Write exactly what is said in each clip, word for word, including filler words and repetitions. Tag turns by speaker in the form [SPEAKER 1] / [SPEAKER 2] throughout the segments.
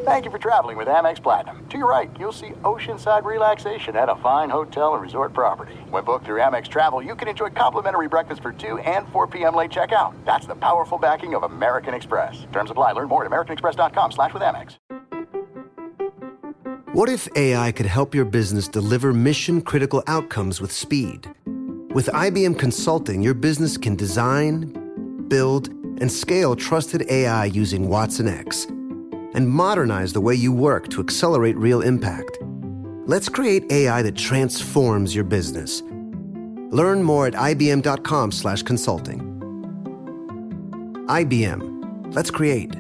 [SPEAKER 1] Thank you for traveling with Amex Platinum. To your right, you'll see oceanside relaxation at a fine hotel and resort property. When booked through Amex Travel, you can enjoy complimentary breakfast for two and four p.m. late checkout. That's the powerful backing of American Express. Terms apply. Learn more at americanexpress.com slash with Amex.
[SPEAKER 2] What if A I could help your business deliver mission-critical outcomes with speed? With I B M Consulting, your business can design, build, and scale trusted A I using Watson X, and modernize the way you work to accelerate real impact. Let's create A I that transforms your business. Learn more at ibm.com slash consulting. I B M. Let's create.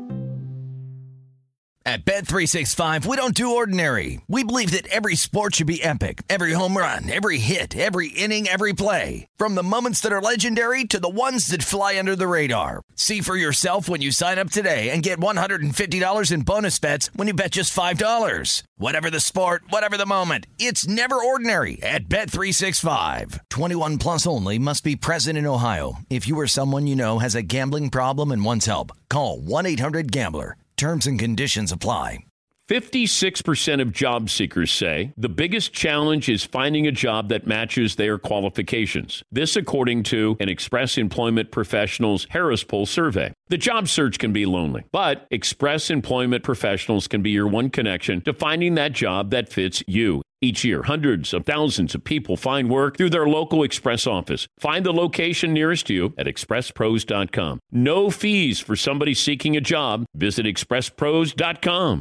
[SPEAKER 3] At Bet three sixty-five, we don't do ordinary. We believe that every sport should be epic. Every home run, every hit, every inning, every play. From the moments that are legendary to the ones that fly under the radar. See for yourself when you sign up today and get one hundred fifty dollars in bonus bets when you bet just five dollars. Whatever the sport, whatever the moment, it's never ordinary at Bet three sixty-five. twenty-one plus only. Must be present in Ohio. If you or someone you know has a gambling problem and wants help, call one eight hundred gambler. Terms and conditions apply.
[SPEAKER 4] fifty-six percent of job seekers say the biggest challenge is finding a job that matches their qualifications. This according to an Express Employment Professionals Harris Poll survey. The job search can be lonely, but Express Employment Professionals can be your one connection to finding that job that fits you. Each year, hundreds of thousands of people find work through their local Express office. Find the location nearest you at express pros dot com. No fees for somebody seeking a job. Visit express pros dot com.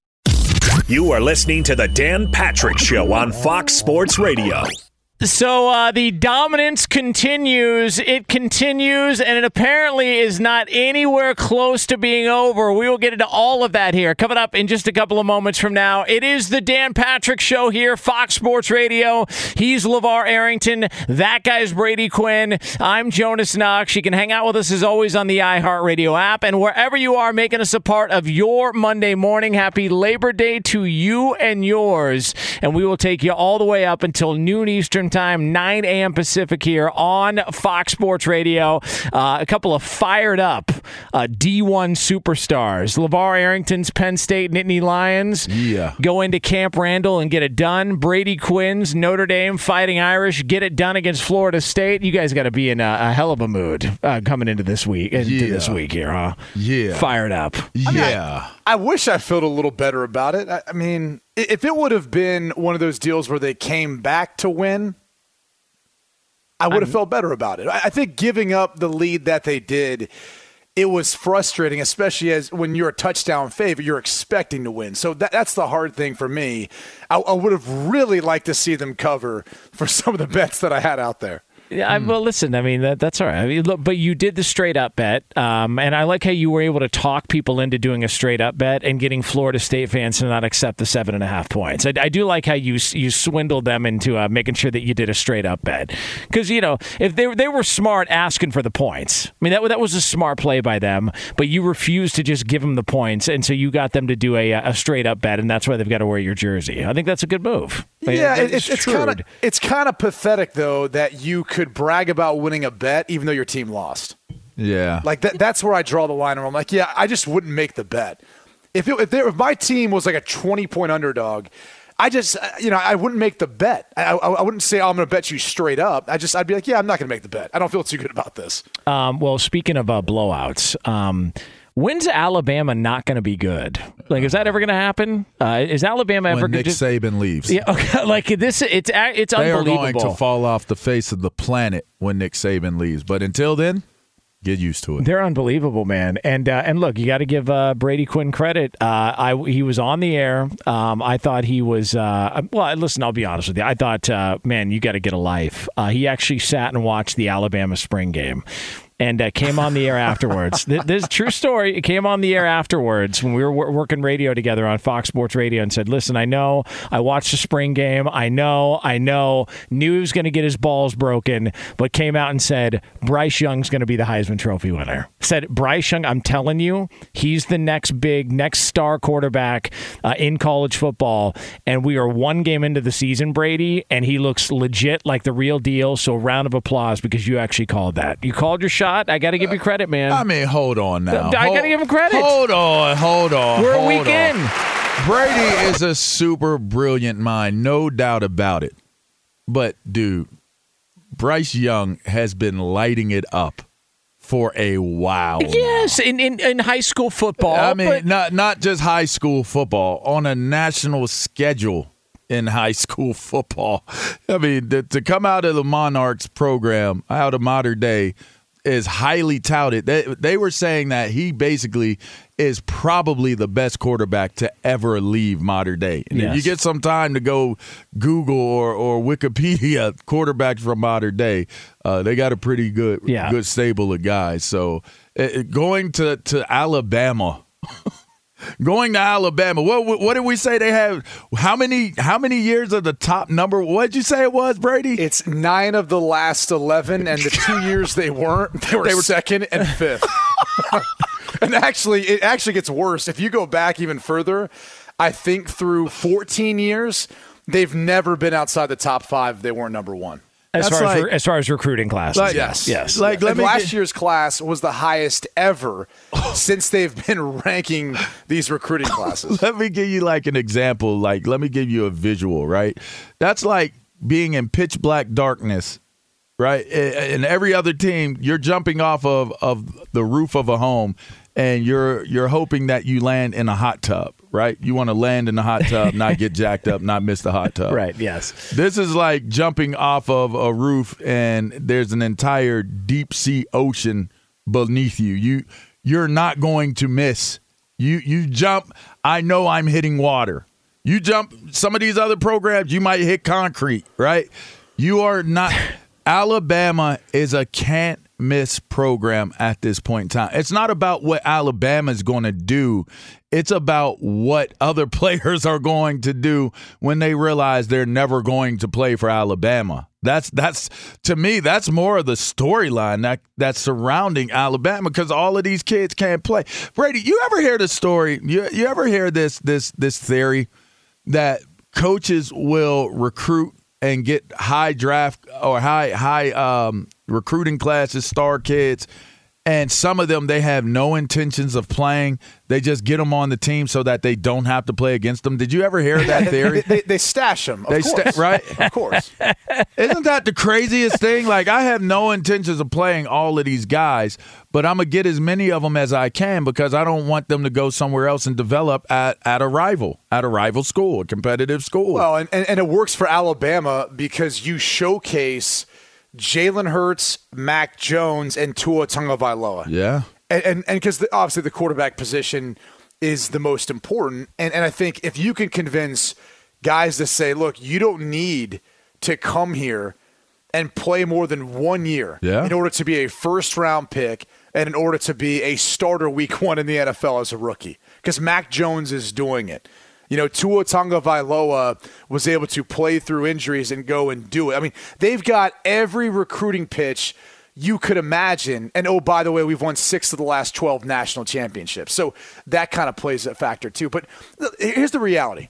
[SPEAKER 5] You are listening to the Dan Patrick Show on Fox Sports Radio.
[SPEAKER 6] So uh, the dominance continues. It continues, and it apparently is not anywhere close to being over. We will get into all of that here coming up in just a couple of moments from now. It is the Dan Patrick Show here, Fox Sports Radio. He's LeVar Arrington. That guy's Brady Quinn. I'm Jonas Knox. You can hang out with us as always on the iHeartRadio app, and wherever you are making us a part of your Monday morning. Happy Labor Day to you and yours, and we will take you all the way up until noon Eastern time, nine a.m. Pacific here on Fox Sports Radio. Uh, a couple of fired up uh, D one superstars. LeVar Arrington's Penn State Nittany Lions
[SPEAKER 7] yeah.
[SPEAKER 6] go into Camp Randall and get it done. Brady Quinn's Notre Dame Fighting Irish get it done against Florida State. You guys got to be in a, a hell of a mood uh, coming into this week into
[SPEAKER 7] yeah.
[SPEAKER 6] this week here, huh?
[SPEAKER 7] Yeah.
[SPEAKER 6] Fired up.
[SPEAKER 7] Yeah.
[SPEAKER 8] I mean, I, I wish I felt a little better about it. I, I mean, if it would have been one of those deals where they came back to win, I would have felt better about it. I think giving up the lead that they did, it was frustrating, especially as when you're a touchdown favorite, you're expecting to win. So that, that's the hard thing for me. I, I would have really liked to see them cover for some of the bets that I had out there.
[SPEAKER 6] Yeah, I, well, listen, I mean, that, that's all right. I mean, look, but you did the straight-up bet, um, and I like how you were able to talk people into doing a straight-up bet and getting Florida State fans to not accept the seven and a half points. I, I do like how you you swindled them into uh, making sure that you did a straight-up bet. Because, you know, if they, they were smart asking for the points, I mean, that, that was a smart play by them, but you refused to just give them the points, and so you got them to do a, a straight-up bet, and that's why they've got to wear your jersey. I think that's a good move. I mean,
[SPEAKER 8] yeah, it's it's kind of it's kind of pathetic though that you could brag about winning a bet even though your team lost.
[SPEAKER 7] Yeah,
[SPEAKER 8] like that. That's where I draw the line. Where I'm like, yeah, I just wouldn't make the bet if it, if, there, if my team was like a twenty point underdog. I just you know I wouldn't make the bet. I, I, I wouldn't say oh, I'm going to bet you straight up. I just I'd be like, yeah, I'm not going to make the bet. I don't feel too good about this.
[SPEAKER 6] Um, well, speaking of uh, blowouts. Um, When's Alabama not going to be good? Like, is that ever going to happen? Uh, is Alabama ever
[SPEAKER 7] when
[SPEAKER 6] going
[SPEAKER 7] to Nick Saban leaves?
[SPEAKER 6] Yeah, okay, like this, it's it's
[SPEAKER 7] they
[SPEAKER 6] unbelievable.
[SPEAKER 7] They are going to fall off the face of the planet when Nick Saban leaves. But until then, get used to it.
[SPEAKER 6] They're unbelievable, man. And uh, and look, you got to give uh, Brady Quinn credit. Uh, I he was on the air. Um, I thought he was. Uh, well, listen, I'll be honest with you. I thought, uh, man, you got to get a life. Uh, he actually sat and watched the Alabama spring game. And uh, came on the air afterwards. This is a true story. It came on the air afterwards when we were w- working radio together on Fox Sports Radio and said, listen, I know I watched the spring game. I know, I know, knew he was going to get his balls broken, but came out and said, Bryce Young's going to be the Heisman Trophy winner. Said, Bryce Young, I'm telling you, he's the next big, next star quarterback uh, in college football. And we are one game into the season, Brady, and he looks legit like the real deal. So round of applause because you actually called that. You called your shot. shot. I got to give you credit, man.
[SPEAKER 7] I mean, hold on now.
[SPEAKER 6] I got to give him credit.
[SPEAKER 7] Hold on, hold on.
[SPEAKER 6] We're
[SPEAKER 7] hold
[SPEAKER 6] a week
[SPEAKER 7] on.
[SPEAKER 6] in.
[SPEAKER 7] Brady is a super brilliant mind, no doubt about it. But, dude, Bryce Young has been lighting it up for a while.
[SPEAKER 6] Yes, in, in, in high school football.
[SPEAKER 7] I mean,
[SPEAKER 6] but-
[SPEAKER 7] not not just high school football, on a national schedule in high school football. I mean, to, to come out of the Monarchs program, out of Modern Day, is highly touted. They, they were saying that he basically is probably the best quarterback to ever leave Modern Day. And
[SPEAKER 6] yes.
[SPEAKER 7] if you get some time to go Google or, or Wikipedia quarterbacks from Modern Day, uh, they got a pretty good
[SPEAKER 6] yeah.
[SPEAKER 7] good stable of guys. So uh, going to, to Alabama – Going to Alabama, what what did we say they have? How many how many years of the top number? What did you say it was, Brady?
[SPEAKER 8] It's nine of the last eleven, and the two years they weren't, they were, they were second and fifth. And actually, it actually gets worse. If you go back even further, I think through fourteen years, they've never been outside the top five. They weren't number one.
[SPEAKER 6] As
[SPEAKER 7] That's
[SPEAKER 6] far,
[SPEAKER 7] like,
[SPEAKER 6] as, as far as recruiting classes.
[SPEAKER 8] Like, yes.
[SPEAKER 6] Yes.
[SPEAKER 8] Like,
[SPEAKER 7] let me
[SPEAKER 8] last
[SPEAKER 7] get,
[SPEAKER 8] year's class was the highest ever since they've been ranking these recruiting classes.
[SPEAKER 7] Let me give you like an example. Like, let me give you a visual, right? That's like being in pitch black darkness, right? And every other team, you're jumping off of, of the roof of a home, and you're you're hoping that you land in a hot tub, right? You want to land in the hot tub, not get jacked up, not miss the hot tub.
[SPEAKER 6] Right, yes.
[SPEAKER 7] This is like jumping off of a roof and there's an entire deep sea ocean beneath you. You you're not going to miss. You you jump, I know I'm hitting water. You jump some of these other programs, you might hit concrete, right? You are not Alabama is a can't miss program at this point in time. It's not about what Alabama is going to do. It's about what other players are going to do when they realize they're never going to play for Alabama. That's that's to me, that's more of the storyline that that's surrounding Alabama, because all of these kids can't play. Brady, you ever hear the story? You you ever hear this this this theory that coaches will recruit and get high draft or high high um, recruiting classes, star kids, and some of them they have no intentions of playing. They just get them on the team so that they don't have to play against them. Did you ever hear that theory?
[SPEAKER 8] they, they, they stash them, of
[SPEAKER 7] they
[SPEAKER 8] course.
[SPEAKER 7] Sta- right?
[SPEAKER 8] Of course.
[SPEAKER 7] Isn't that the craziest thing? Like, I have no intentions of playing all of these guys, but I'm going to get as many of them as I can because I don't want them to go somewhere else and develop at, at a rival, at a rival school, a competitive school.
[SPEAKER 8] Well, and, and, and it works for Alabama because you showcase Jalen Hurts, Mac Jones, and Tua Tagovailoa.
[SPEAKER 7] Yeah.
[SPEAKER 8] And and because obviously the quarterback position is the most important. And, and I think if you can convince guys to say, look, you don't need to come here and play more than one year
[SPEAKER 7] yeah.
[SPEAKER 8] in order to be a first-round pick and in order to be a starter week one in the N F L as a rookie. Because Mac Jones is doing it. You know, Tua Tagovailoa was able to play through injuries and go and do it. I mean, they've got every recruiting pitch you could imagine. And, oh, by the way, we've won six of the last twelve national championships. So that kind of plays a factor too. But here's the reality,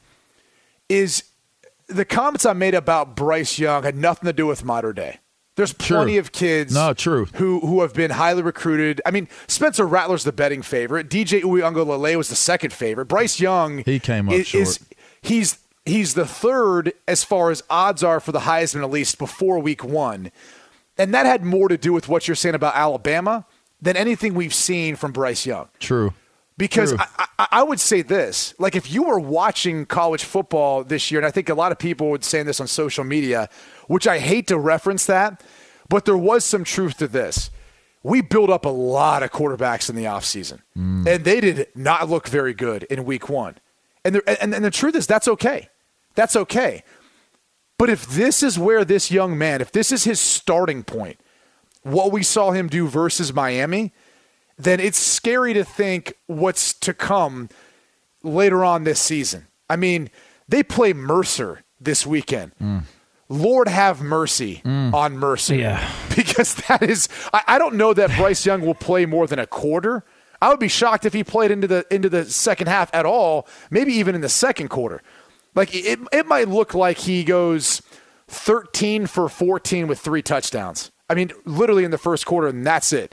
[SPEAKER 8] is the comments I made about Bryce Young had nothing to do with Modern Day. There's plenty
[SPEAKER 7] true.
[SPEAKER 8] of kids
[SPEAKER 7] no, true.
[SPEAKER 8] who who have been highly recruited. I mean, Spencer Rattler's the betting favorite. D J Uiagalelei was the second favorite. Bryce Young
[SPEAKER 7] he came up
[SPEAKER 8] is,
[SPEAKER 7] short.
[SPEAKER 8] Is, he's he's the third as far as odds are for the Heisman, at least before week one. And that had more to do with what you're saying about Alabama than anything we've seen from Bryce Young.
[SPEAKER 7] True.
[SPEAKER 8] Because
[SPEAKER 7] True.
[SPEAKER 8] I, I, I would say this, like if you were watching college football this year, and I think a lot of people would say this on social media, which I hate to reference that, but there was some truth to this. We built up a lot of quarterbacks in the offseason, mm. and they did not look very good in week one. And the, and, and the truth is that's okay. That's okay. But if this is where this young man, if this is his starting point, what we saw him do versus Miami, then it's scary to think what's to come later on this season. I mean, they play Mercer this weekend. Mm. Lord have mercy mm. on Mercer.
[SPEAKER 6] Yeah.
[SPEAKER 8] Because that is I, I don't know that Bryce Young will play more than a quarter. I would be shocked if he played into the into the second half at all, maybe even in the second quarter. Like it it might look like he goes thirteen for fourteen with three touchdowns. I mean, literally in the first quarter, and that's it.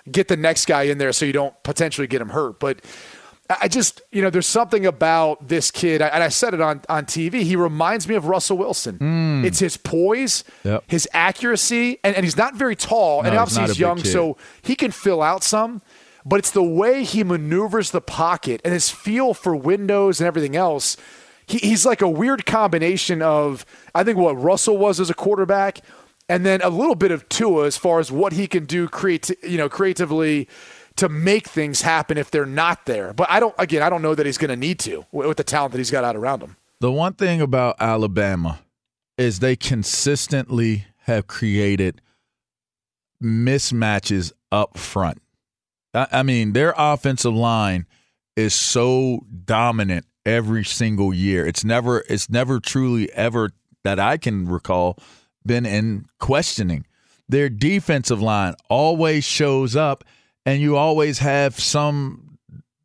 [SPEAKER 8] get the next guy in there so you don't potentially get him hurt. But I just, you know, there's something about this kid, and I said it on, on T V, he reminds me of Russell Wilson. Mm. It's his poise, yep. his accuracy, and, and he's not very tall, no, and obviously he's, he's young, so he can fill out some, but it's the way he maneuvers the pocket and his feel for windows and everything else. He, he's like a weird combination of, I think, what Russell was as a quarterback, and then a little bit of Tua as far as what he can do creati- you know, creatively to make things happen if they're not there. But I don't, again, I don't know that he's going to need to with the talent that he's got out around him.
[SPEAKER 7] The one thing about Alabama is they consistently have created mismatches up front. I, I mean, their offensive line is so dominant every single year. It's never, it's never truly ever that I can recall been in questioning. Their defensive line always shows up, and you always have some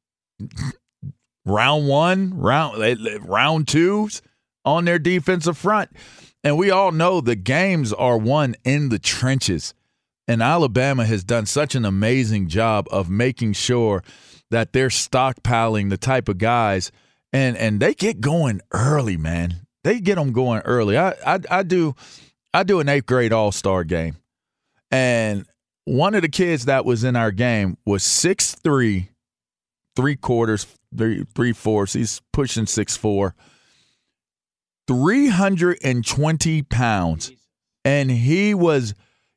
[SPEAKER 7] round one, round round twos on their defensive front. And we all know the games are won in the trenches. And Alabama has done such an amazing job of making sure that they're stockpiling the type of guys, and, and they get going early, man. They get them going early. I I, I do I do an eighth grade all-star game, and one of the kids that was in our game was six three, three quarters, three, three fourths. He's pushing six four, three hundred twenty pounds, and he was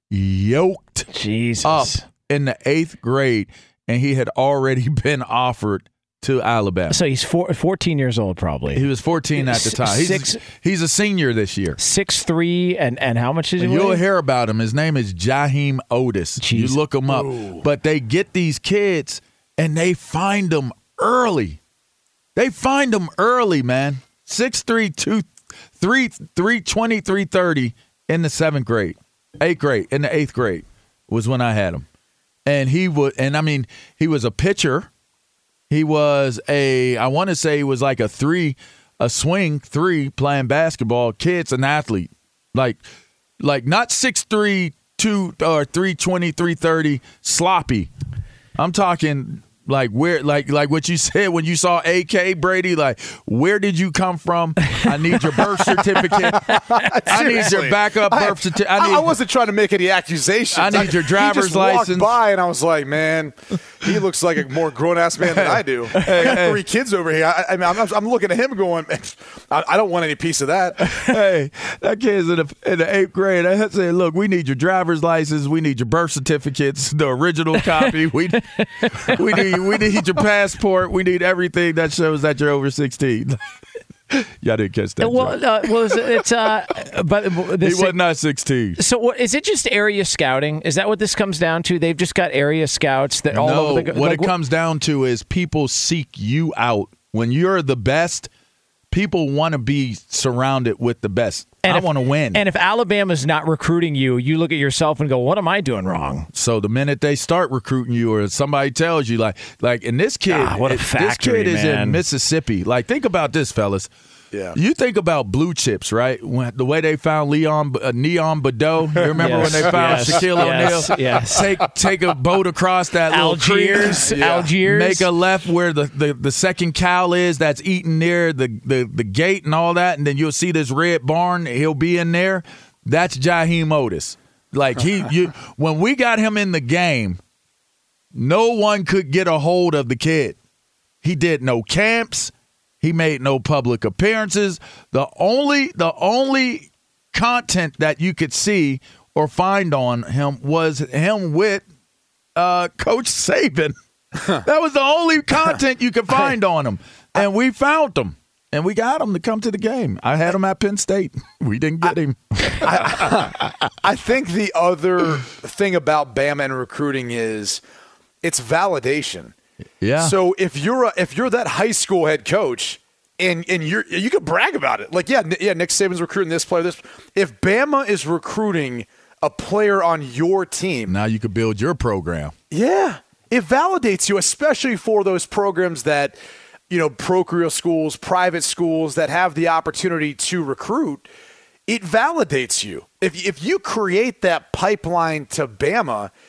[SPEAKER 7] yoked
[SPEAKER 6] Jesus.
[SPEAKER 7] up in the eighth grade, and he had already been offered to Alabama.
[SPEAKER 6] So he's four, fourteen years old, probably.
[SPEAKER 7] He was fourteen at the time. He's, Six, he's a senior this year.
[SPEAKER 6] six three, and, and how much is he?
[SPEAKER 7] You'll
[SPEAKER 6] weigh?
[SPEAKER 7] hear about him. His name is Jaheim Otis. Jeez. You look him up. Ooh. But they get these kids, and they find them early. They find them early, man. six three, two, three, three twenty, three thirty in the seventh grade. Eighth grade. In the eighth grade was when I had him. And he would, and I mean, he was a pitcher. He was a, I want to say he was like a three, a swing three playing basketball. Kid's an athlete. Like, like not six three, two or three twenty, three thirty sloppy. I'm talking like where, like, like what you said when you saw A K Brady, like, where did you come from? I need your birth certificate. I need your backup birth certificate.
[SPEAKER 8] I,
[SPEAKER 7] I,
[SPEAKER 8] I wasn't trying to make any accusations.
[SPEAKER 7] I need your driver's
[SPEAKER 8] he just
[SPEAKER 7] license.
[SPEAKER 8] Walked by and I was like, man, he looks like a more grown-ass man than I do. I got three kids over here. I, I mean, I'm, I'm looking at him going, I, I don't want any piece of that.
[SPEAKER 7] Hey, that kid's in the, in the eighth grade. I said, look, we need your driver's license. We need your birth certificates, the original copy. We, we need we need your passport. We need everything that shows that you're over sixteen. Y'all didn't catch that.
[SPEAKER 6] Well, uh, well, it's, it's uh, but
[SPEAKER 7] this, he was not sixteen.
[SPEAKER 6] So, what, is it just area scouting? Is that what this comes down to? They've just got area scouts that all
[SPEAKER 7] no,
[SPEAKER 6] over the.
[SPEAKER 7] What
[SPEAKER 6] like,
[SPEAKER 7] it comes down to is people seek you out when you're the best. People want to be surrounded with the best. And I want to win.
[SPEAKER 6] And if Alabama's not recruiting you, you look at yourself and go, "What am I doing wrong?"
[SPEAKER 7] So the minute they start recruiting you, or somebody tells you, like, like, and this kid,
[SPEAKER 6] ah, what a
[SPEAKER 7] it,
[SPEAKER 6] factory,
[SPEAKER 7] this kid
[SPEAKER 6] man.
[SPEAKER 7] is in Mississippi. Like, think about this, fellas.
[SPEAKER 8] Yeah.
[SPEAKER 7] You think about blue chips, right? When, the way they found Leon uh, Neon Badeau. You remember
[SPEAKER 6] yes,
[SPEAKER 7] when they found
[SPEAKER 6] yes,
[SPEAKER 7] Shaquille
[SPEAKER 6] yes,
[SPEAKER 7] O'Neal?
[SPEAKER 6] Yes.
[SPEAKER 7] Take take a boat across that
[SPEAKER 6] Algiers,
[SPEAKER 7] little creek.
[SPEAKER 6] yeah. Algiers.
[SPEAKER 7] Make a left where the, the, the second cow is that's eating near the, the, the gate and all that, and then you'll see this red barn. He'll be in there. That's Jaheim Otis. Like he, you, when we got him in the game, no one could get a hold of the kid. He did no camps. He made no public appearances. The only the only content that you could see or find on him was him with uh, Coach Saban. That was the only content you could find on him. And we found him. And we got him to come to the game. I had him at Penn State. We didn't get him.
[SPEAKER 8] I, I think the other thing about Bama and recruiting is it's validation.
[SPEAKER 7] Yeah.
[SPEAKER 8] So if you're a, if you're that high school head coach and and you're you could brag about it, like yeah yeah Nick Saban's recruiting this player, this. If Bama is recruiting a player on your team,
[SPEAKER 7] now you could build your program.
[SPEAKER 8] Yeah, it validates you, especially for those programs that you know parochial schools, private schools that have the opportunity to recruit. It validates you if if you create that pipeline to Bama.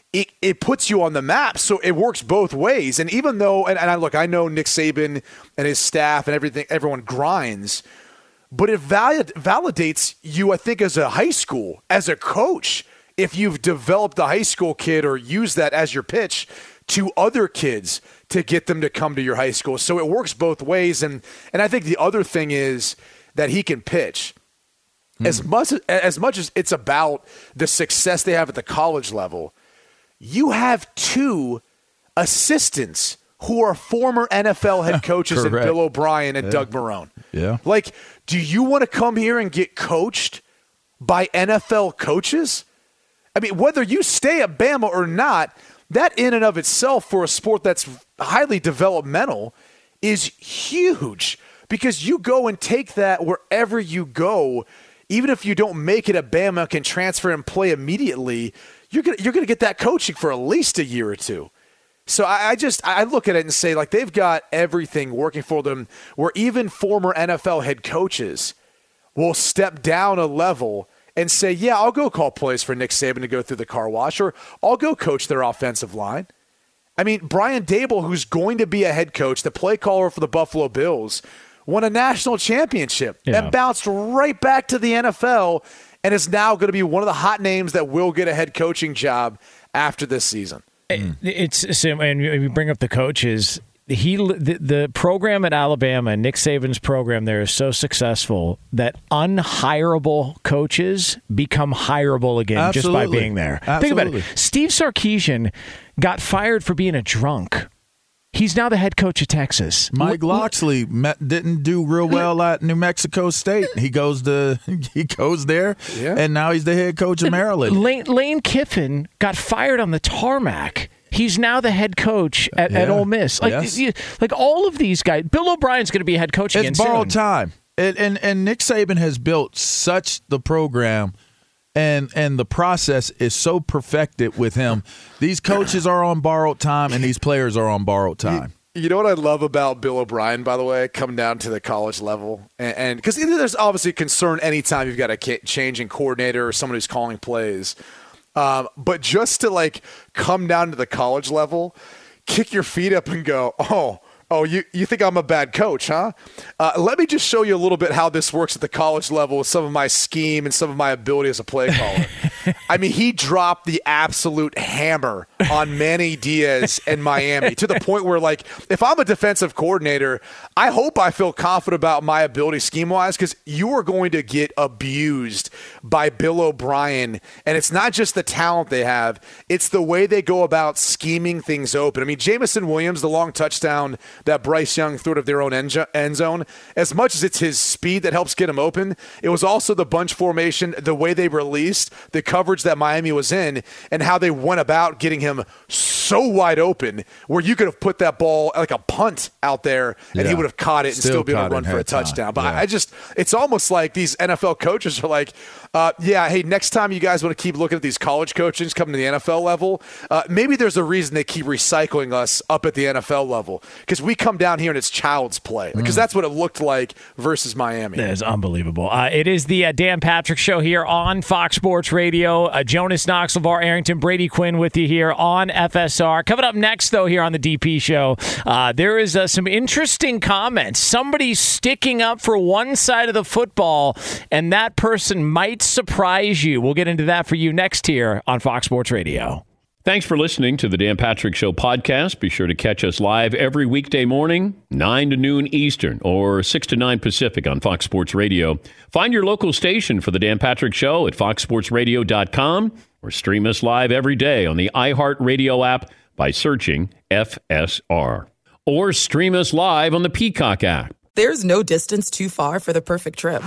[SPEAKER 8] it, it puts you on the map. So it works both ways. And even though, and, and I look, I know Nick Saban and his staff and everything, everyone grinds, but it valid, validates you, I think, as a high school, as a coach, if you've developed a high school kid or used that as your pitch to other kids to get them to come to your high school. So it works both ways. And, and I think the other thing is that he can pitch. Hmm. As much, as much as it's about the success they have at the college level, you have two assistants who are former N F L head coaches in Bill O'Brien and yeah. Doug Marrone.
[SPEAKER 7] Yeah.
[SPEAKER 8] Like, do you want to come here and get coached by N F L coaches? I mean, whether you stay at Bama or not, that in and of itself for a sport that's highly developmental is huge, because you go and take that wherever you go. Even if you don't make it at Bama, can transfer and play immediately, you're gonna you're gonna get that coaching for at least a year or two. So I, I just I look at it and say, like, they've got everything working for them, where even former N F L head coaches will step down a level and say, yeah, I'll go call plays for Nick Saban to go through the car wash, or I'll go coach their offensive line. I mean, Brian Daboll, who's going to be a head coach, the play caller for the Buffalo Bills, won a national championship yeah. and bounced right back to the N F L, and is now going to be one of the hot names that will get a head coaching job after this season.
[SPEAKER 6] It, it's and you bring up the coaches. He the, the program at Alabama, Nick Saban's program there, is so successful that unhireable coaches become hireable again
[SPEAKER 7] Absolutely.
[SPEAKER 6] just by being there.
[SPEAKER 7] Absolutely.
[SPEAKER 6] Think about it. Steve Sarkisian got fired for being a drunk. He's now the head coach of Texas.
[SPEAKER 7] Mike Locksley met, didn't do real well at New Mexico State. He goes to he goes there, yeah. and now he's the head coach of Maryland.
[SPEAKER 6] Lane, Lane Kiffin got fired on the tarmac. He's now the head coach at, yeah. at Ole Miss. Like,
[SPEAKER 7] yes.
[SPEAKER 6] you, like all of these guys. Bill O'Brien's going to be a head coach again
[SPEAKER 7] It's borrowed
[SPEAKER 6] soon.
[SPEAKER 7] time. And, and and Nick Saban has built such the program, and and the process is so perfected with him. These coaches are on borrowed time, and these players are on borrowed time.
[SPEAKER 8] You, you know what I love about Bill O'Brien, by the way, coming down to the college level? And because there's obviously concern anytime you've got a change in coordinator or someone who's calling plays. Um, but just to, like, come down to the college level, kick your feet up and go, oh, oh, you, you think I'm a bad coach, huh? Uh, let me just show you a little bit how this works at the college level with some of my scheme and some of my ability as a play caller. I mean, he dropped the absolute hammer on Manny Diaz and Miami to the point where, like, if I'm a defensive coordinator, I hope I feel confident about my ability scheme-wise, because you are going to get abused by Bill O'Brien. And it's not just the talent they have, it's the way they go about scheming things open. I mean, Jameson Williams, the long touchdown that Bryce Young threw out of their own end zone, as much as it's his speed that helps get him open, it was also the bunch formation, the way they released, the coverage that Miami was in, and how they went about getting him so wide open where you could have put that ball like a punt out there and yeah. he would have caught it and still, still be able to run for a touchdown. Time. But yeah. I just, it's almost like these N F L coaches are like, uh, yeah, hey, next time you guys want to keep looking at these college coaches coming to the N F L level, uh, maybe there's a reason they keep recycling us up at the N F L level, because we come down here and it's child's play, because mm. that's what it looked like versus Miami.
[SPEAKER 6] That is unbelievable. Uh, it is the uh, Dan Patrick Show here on Fox Sports Radio. Uh, Jonas Knox, LeVar Arrington, Brady Quinn with you here on F S R. Coming up next, though, here on the D P Show, uh, there is uh, some interesting comments. Somebody's sticking up for one side of the football, and that person might surprise you. We'll get into that for you next here on Fox Sports Radio.
[SPEAKER 4] Thanks for listening to the Dan Patrick Show podcast. Be sure to catch us live every weekday morning, nine to noon Eastern or six to nine Pacific on Fox Sports Radio. Find your local station for the Dan Patrick Show at fox sports radio dot com or stream us live every day on the iHeartRadio app by searching F S R. Or stream us live on the Peacock app.
[SPEAKER 9] There's no distance too far for the perfect trip.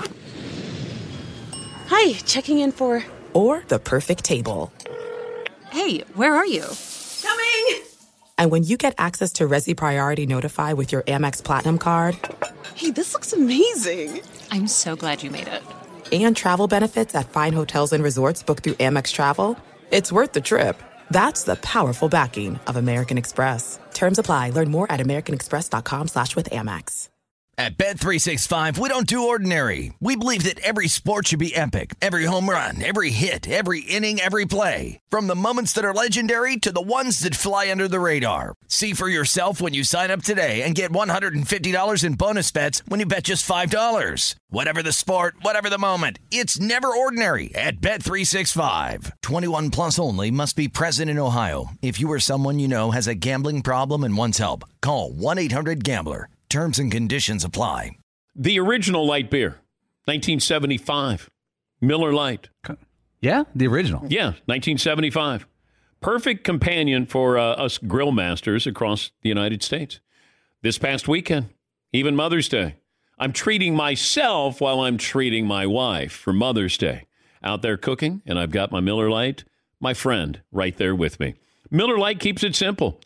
[SPEAKER 10] Hi, checking in for...
[SPEAKER 9] Or the perfect table.
[SPEAKER 10] Hey, where are you? Coming!
[SPEAKER 9] And when you get access to Resi Priority Notify with your Amex Platinum card...
[SPEAKER 10] Hey, this looks amazing. I'm so glad you made it.
[SPEAKER 9] And travel benefits at fine hotels and resorts booked through Amex Travel, it's worth the trip. That's the powerful backing of American Express. Terms apply. Learn more at americanexpress.com slash with Amex.
[SPEAKER 3] At Bet three sixty-five, we don't do ordinary. We believe that every sport should be epic. Every home run, every hit, every inning, every play. From the moments that are legendary to the ones that fly under the radar. See for yourself when you sign up today and get one hundred fifty dollars in bonus bets when you bet just five dollars. Whatever the sport, whatever the moment, it's never ordinary at Bet three sixty-five. twenty-one plus only. Must be present in Ohio. If you or someone you know has a gambling problem and wants help, call one eight hundred gambler. Terms and conditions apply.
[SPEAKER 4] The original light beer, nineteen seventy-five. Miller Lite.
[SPEAKER 11] Yeah, the original.
[SPEAKER 4] Yeah, nineteen seventy-five. Perfect companion for uh, us grill masters across the United States. This past weekend, even Mother's Day, I'm treating myself while I'm treating my wife for Mother's Day. Out there cooking, and I've got my Miller Lite, my friend, right there with me. Miller Lite keeps it simple.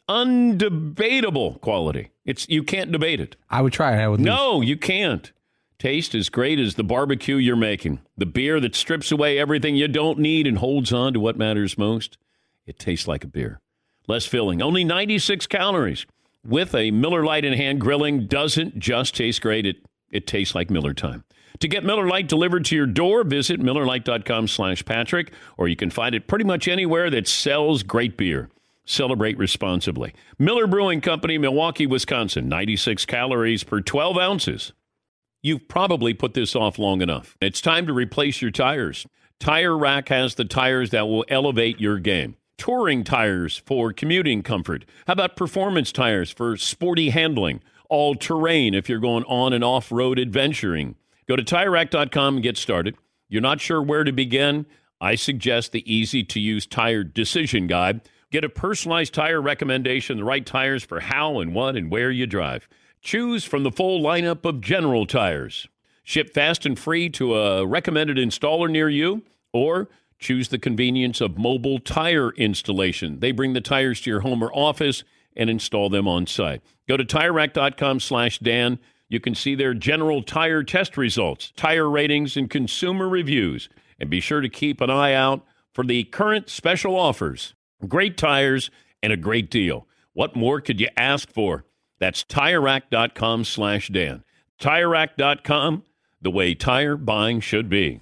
[SPEAKER 4] Undebatable quality. It's you can't debate it.
[SPEAKER 11] I would try it. I would
[SPEAKER 4] no, you can't. Taste as great as the barbecue you're making. The beer that strips away everything you don't need and holds on to what matters most. It tastes like a beer. Less filling. Only ninety-six calories. With a Miller Lite in hand, grilling doesn't just taste great. It, it tastes like Miller time. To get Miller Lite delivered to your door, visit MillerLite.com slash Patrick, or you can find it pretty much anywhere that sells great beer. Celebrate responsibly. Miller Brewing Company, Milwaukee, Wisconsin. ninety-six calories per twelve ounces. You've probably put this off long enough. It's time to replace your tires. Tire Rack has the tires that will elevate your game. Touring tires for commuting comfort. How about performance tires for sporty handling? All-terrain if you're going on and off-road adventuring. Go to Tire Rack dot com and get started. You're not sure where to begin? I suggest the easy-to-use tire decision guide. Get a personalized tire recommendation, the right tires for how and what and where you drive. Choose from the full lineup of General Tires. Ship fast and free to a recommended installer near you, or choose the convenience of mobile tire installation. They bring the tires to your home or office and install them on site. Go to Tire Rack dot com slash Dan. You can see their General Tire test results, tire ratings, and consumer reviews. And be sure to keep an eye out for the current special offers. Great tires and a great deal. What more could you ask for? That's Tire Rack dot com slash Dan. Tire Rack dot com, the way tire buying should be.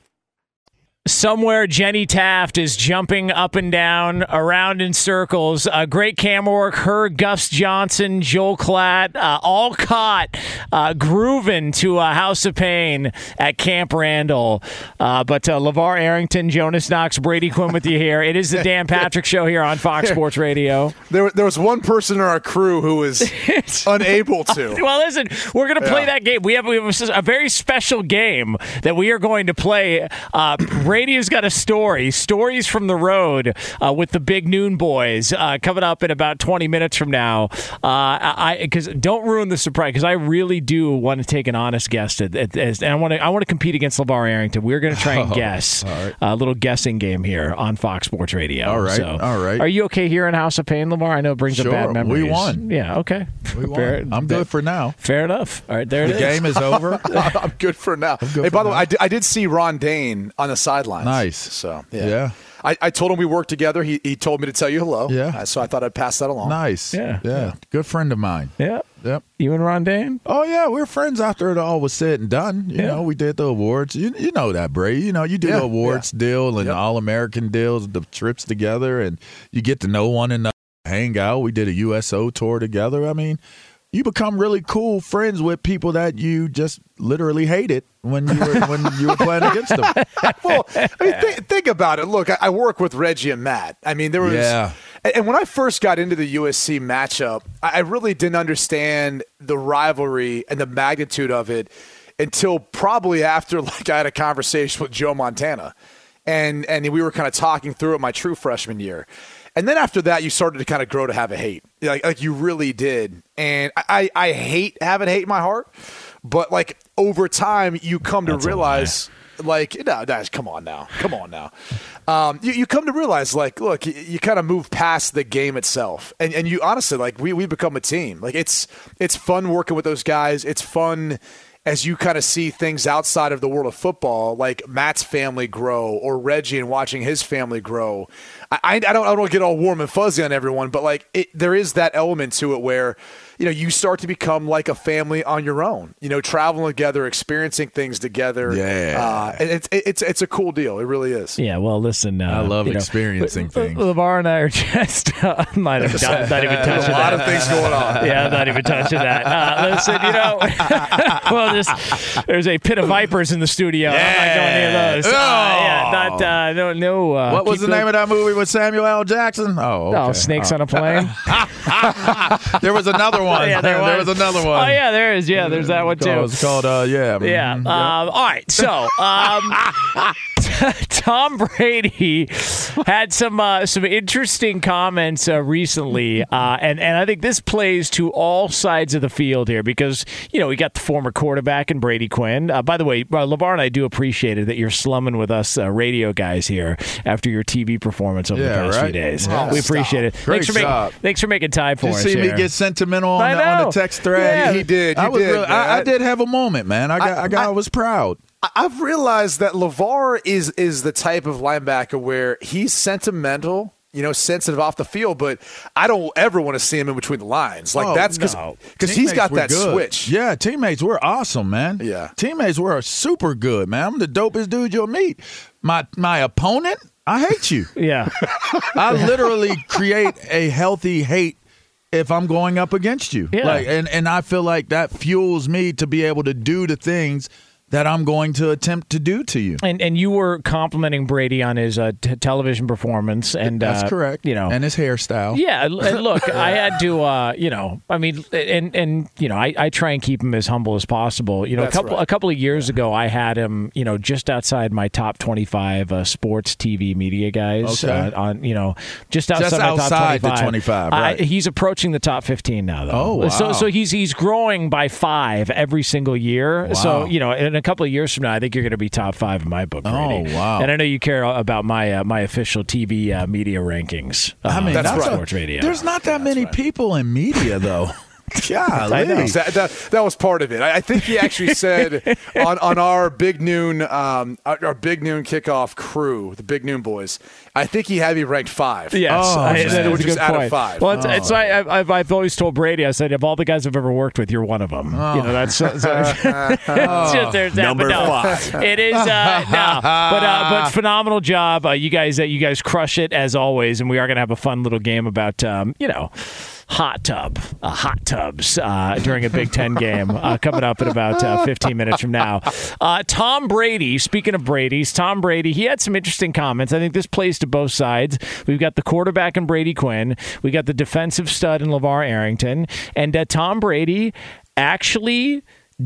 [SPEAKER 6] Somewhere Jenny Taft is jumping up and down, around in circles. Uh, great camera work. Her, Gus Johnson, Joel Klatt, uh, all caught uh, grooving to uh, House of Pain at Camp Randall. Uh, but uh, LeVar Arrington, Jonas Knox, Brady Quinn with you here. It is the Dan Patrick Show here on Fox Sports Radio.
[SPEAKER 8] There, there was one person in our crew who was unable to.
[SPEAKER 6] Well, listen, we're going to play
[SPEAKER 8] Yeah.
[SPEAKER 6] that game. We have, we have a, a very special game that we are going to play. Uh, Radio's got a story, stories from the road uh, with the Big Noon Boys uh, coming up in about twenty minutes from now. Uh, I because don't ruin the surprise because I really do want to take an honest guess at, at, at, and I want to I want to compete against LeVar Arrington. We're going to try and
[SPEAKER 7] Oh,
[SPEAKER 6] guess
[SPEAKER 7] all right.
[SPEAKER 6] a little guessing game here on Fox Sports Radio.
[SPEAKER 7] All right,
[SPEAKER 6] So,
[SPEAKER 7] all right.
[SPEAKER 6] Are you okay here in House of Pain, LeVar? I know it brings
[SPEAKER 7] Sure,
[SPEAKER 6] up bad memories.
[SPEAKER 7] we won.
[SPEAKER 6] Yeah. Okay.
[SPEAKER 7] We won.
[SPEAKER 6] Fair,
[SPEAKER 7] I'm good for now.
[SPEAKER 6] Fair enough. All right. There it
[SPEAKER 7] The
[SPEAKER 6] is.
[SPEAKER 7] game is over.
[SPEAKER 8] I'm good for now.
[SPEAKER 7] good
[SPEAKER 8] Hey,
[SPEAKER 7] for
[SPEAKER 8] by the way,
[SPEAKER 7] now.
[SPEAKER 8] I did, I did see Ron Dane on the sidelines.
[SPEAKER 7] Nice.
[SPEAKER 8] So, yeah.
[SPEAKER 7] Yeah.
[SPEAKER 8] I, I told him we worked together. He, he told me to tell you hello.
[SPEAKER 7] Yeah.
[SPEAKER 8] Uh, so I thought I'd pass that along.
[SPEAKER 7] Nice.
[SPEAKER 6] Yeah.
[SPEAKER 7] Yeah. Good friend of mine.
[SPEAKER 6] Yeah.
[SPEAKER 7] Yep.
[SPEAKER 6] You and Ron Dane?
[SPEAKER 7] Oh yeah, we we're friends after it all was said and done. You
[SPEAKER 6] Yeah.
[SPEAKER 7] know, we did the awards. You you know that, Bray. You know, you do
[SPEAKER 8] Yeah,
[SPEAKER 7] the awards deal and
[SPEAKER 8] Yep.
[SPEAKER 7] the All American deals, the trips together, and you get to know one another, hang out. We did a U S O tour together. I mean, you become really cool friends with people that you just literally hated when you were when you were playing against them.
[SPEAKER 8] Well, I mean, think, think about it. Look, I, I work with Reggie and Matt. I mean, there was,
[SPEAKER 7] Yeah.
[SPEAKER 8] and when I first got into the U S C matchup, I I really didn't understand the rivalry and the magnitude of it until probably after, like, I had a conversation with Joe Montana, and and we were kind of talking through it my true freshman year. And then after that, you started to kind of grow to have a hate, like, like you really did. And I, I hate having hate in my heart, but like over time, you come to
[SPEAKER 6] That's a
[SPEAKER 8] realize, like, no, guys, come on now, come on now. Um, you, you come to realize, like, look, you, you kind of move past the game itself, and and you honestly, like, we we become a team. Like, it's it's fun working with those guys. It's fun as you kind of see things outside of the world of football, like Matt's family grow, or Reggie and watching his family grow. I, I, I don't I don't get all warm and fuzzy on everyone, but like it, there is that element to it where you know, you start to become like a family on your own, you know, traveling together, experiencing things together.
[SPEAKER 7] Yeah.
[SPEAKER 8] Uh, and it's, it's, it's a cool deal. It really is.
[SPEAKER 6] Yeah. Well, listen, uh,
[SPEAKER 7] I love
[SPEAKER 6] you know,
[SPEAKER 7] experiencing things.
[SPEAKER 6] LeVar and I are just uh, not, even, not, not even touching
[SPEAKER 8] a lot
[SPEAKER 6] that.
[SPEAKER 8] of things going on.
[SPEAKER 6] Yeah, I'm not even touching that. Uh, listen, you know, well, there's, there's a pit of vipers in the studio.
[SPEAKER 7] Yeah.
[SPEAKER 6] I'm not going near those.
[SPEAKER 7] Oh.
[SPEAKER 6] Uh, yeah, not, uh, no, no. Uh,
[SPEAKER 7] What was the name of that movie with Samuel L. Jackson? Oh, okay.
[SPEAKER 6] Oh, Snakes oh. on a Plane.
[SPEAKER 7] There was another one.
[SPEAKER 6] Yeah, there,
[SPEAKER 7] there
[SPEAKER 6] was.
[SPEAKER 7] was another one.
[SPEAKER 6] Oh, yeah, there is. Yeah, there's that one, too.
[SPEAKER 7] It was called, uh, yeah.
[SPEAKER 6] Yeah.
[SPEAKER 7] Mm-hmm.
[SPEAKER 6] Um, all right. So, um, Tom Brady had some uh, some interesting comments uh, recently, uh, and and I think this plays to all sides of the field here because you know we got the former quarterback and Brady Quinn. Uh, by the way, uh, LeVar and I do appreciate it that you're slumming with us uh, radio guys here after your T V performance over
[SPEAKER 7] Yeah,
[SPEAKER 6] the past
[SPEAKER 7] right?
[SPEAKER 6] few days.
[SPEAKER 7] Yeah.
[SPEAKER 6] We appreciate it.
[SPEAKER 7] Great
[SPEAKER 6] thanks for
[SPEAKER 7] job.
[SPEAKER 6] making thanks for making time for
[SPEAKER 7] Did you
[SPEAKER 6] us.
[SPEAKER 7] see
[SPEAKER 6] here.
[SPEAKER 7] me get sentimental on,
[SPEAKER 6] I
[SPEAKER 7] the, on
[SPEAKER 6] know.
[SPEAKER 7] the text thread?
[SPEAKER 6] Yeah.
[SPEAKER 8] He did. He
[SPEAKER 7] I was
[SPEAKER 8] did.
[SPEAKER 7] really- I, I did have a moment, man. I got, I,
[SPEAKER 8] I-
[SPEAKER 7] got, I,
[SPEAKER 8] I-
[SPEAKER 7] was proud.
[SPEAKER 8] I've realized that LeVar is is the type of linebacker where he's sentimental, you know, sensitive off the field, but I don't ever want to see him in between the lines. Like
[SPEAKER 7] Oh,
[SPEAKER 8] that's because
[SPEAKER 7] no.
[SPEAKER 8] he's
[SPEAKER 7] Teammates
[SPEAKER 8] got
[SPEAKER 7] were
[SPEAKER 8] that
[SPEAKER 7] good.
[SPEAKER 8] switch.
[SPEAKER 7] Yeah, teammates were awesome, man.
[SPEAKER 8] Yeah.
[SPEAKER 7] Teammates were super good, man. I'm the dopest dude you'll meet. My my opponent, I hate you.
[SPEAKER 6] Yeah.
[SPEAKER 7] I literally create a healthy hate if I'm going up against you.
[SPEAKER 6] Yeah.
[SPEAKER 7] Like, and, and I feel like that fuels me to be able to do the things that I'm going to attempt to do to you.
[SPEAKER 6] And and you were complimenting Brady on his uh, t- television performance, and
[SPEAKER 7] That's
[SPEAKER 6] uh,
[SPEAKER 7] correct.
[SPEAKER 6] You know,
[SPEAKER 7] and his hairstyle.
[SPEAKER 6] yeah. And look, I had to, uh, you know, I mean, and and you know, I, I try and keep him as humble as possible. You know,
[SPEAKER 8] That's
[SPEAKER 6] a couple
[SPEAKER 8] right.
[SPEAKER 6] a couple of years ago, I had him, you know, just outside my top twenty-five uh, sports T V media guys.
[SPEAKER 7] Okay.
[SPEAKER 6] Uh, on you know, just outside
[SPEAKER 7] Just
[SPEAKER 6] my top
[SPEAKER 7] outside the
[SPEAKER 6] twenty-five.
[SPEAKER 7] twenty-five,
[SPEAKER 6] I-
[SPEAKER 7] right.
[SPEAKER 6] he's approaching the top fifteen now, though.
[SPEAKER 7] Oh, wow.
[SPEAKER 6] So so he's he's growing by five every single year. So
[SPEAKER 7] Wow.
[SPEAKER 6] you know, in a couple of years from now, I think you're going to be top five in my book, Brady.
[SPEAKER 7] Oh, wow.
[SPEAKER 6] And I know you care about my uh, my official T V uh, media rankings. Uh,
[SPEAKER 7] I mean,
[SPEAKER 8] That's
[SPEAKER 7] that's
[SPEAKER 8] right.
[SPEAKER 6] Sports Radio.
[SPEAKER 7] There's not that many people in media, though.
[SPEAKER 6] I know.
[SPEAKER 7] Golly.
[SPEAKER 8] That, that, that was part of it. I, I think he actually said on, on our big noon um, our, our big noon kickoff crew, the Big Noon Boys. I think he had me ranked five.
[SPEAKER 6] Yes,
[SPEAKER 7] Oh,
[SPEAKER 6] I,
[SPEAKER 7] man.
[SPEAKER 6] that was a
[SPEAKER 8] Just
[SPEAKER 6] good
[SPEAKER 8] out of
[SPEAKER 6] point.
[SPEAKER 8] five.
[SPEAKER 6] Well, it's, it's I, I've, I've always told Brady, I said, of all the guys I've ever worked with, you're one of them.
[SPEAKER 7] Oh.
[SPEAKER 6] You know, that's so, so, it's just, there's that,
[SPEAKER 5] Number
[SPEAKER 6] but no,
[SPEAKER 5] five.
[SPEAKER 6] It is uh, no, but uh, but phenomenal job, uh, you guys. Uh, you guys crush it as always, and we are going to have a fun little game about um, you know. Hot tub, uh, hot tubs uh, during a Big Ten game uh, coming up in about uh, fifteen minutes from now. Uh, Tom Brady, speaking of Brady's, Tom Brady, he had some interesting comments. I think this plays to both sides. We've got the quarterback in Brady Quinn. We got the defensive stud in LeVar Arrington. And uh, Tom Brady actually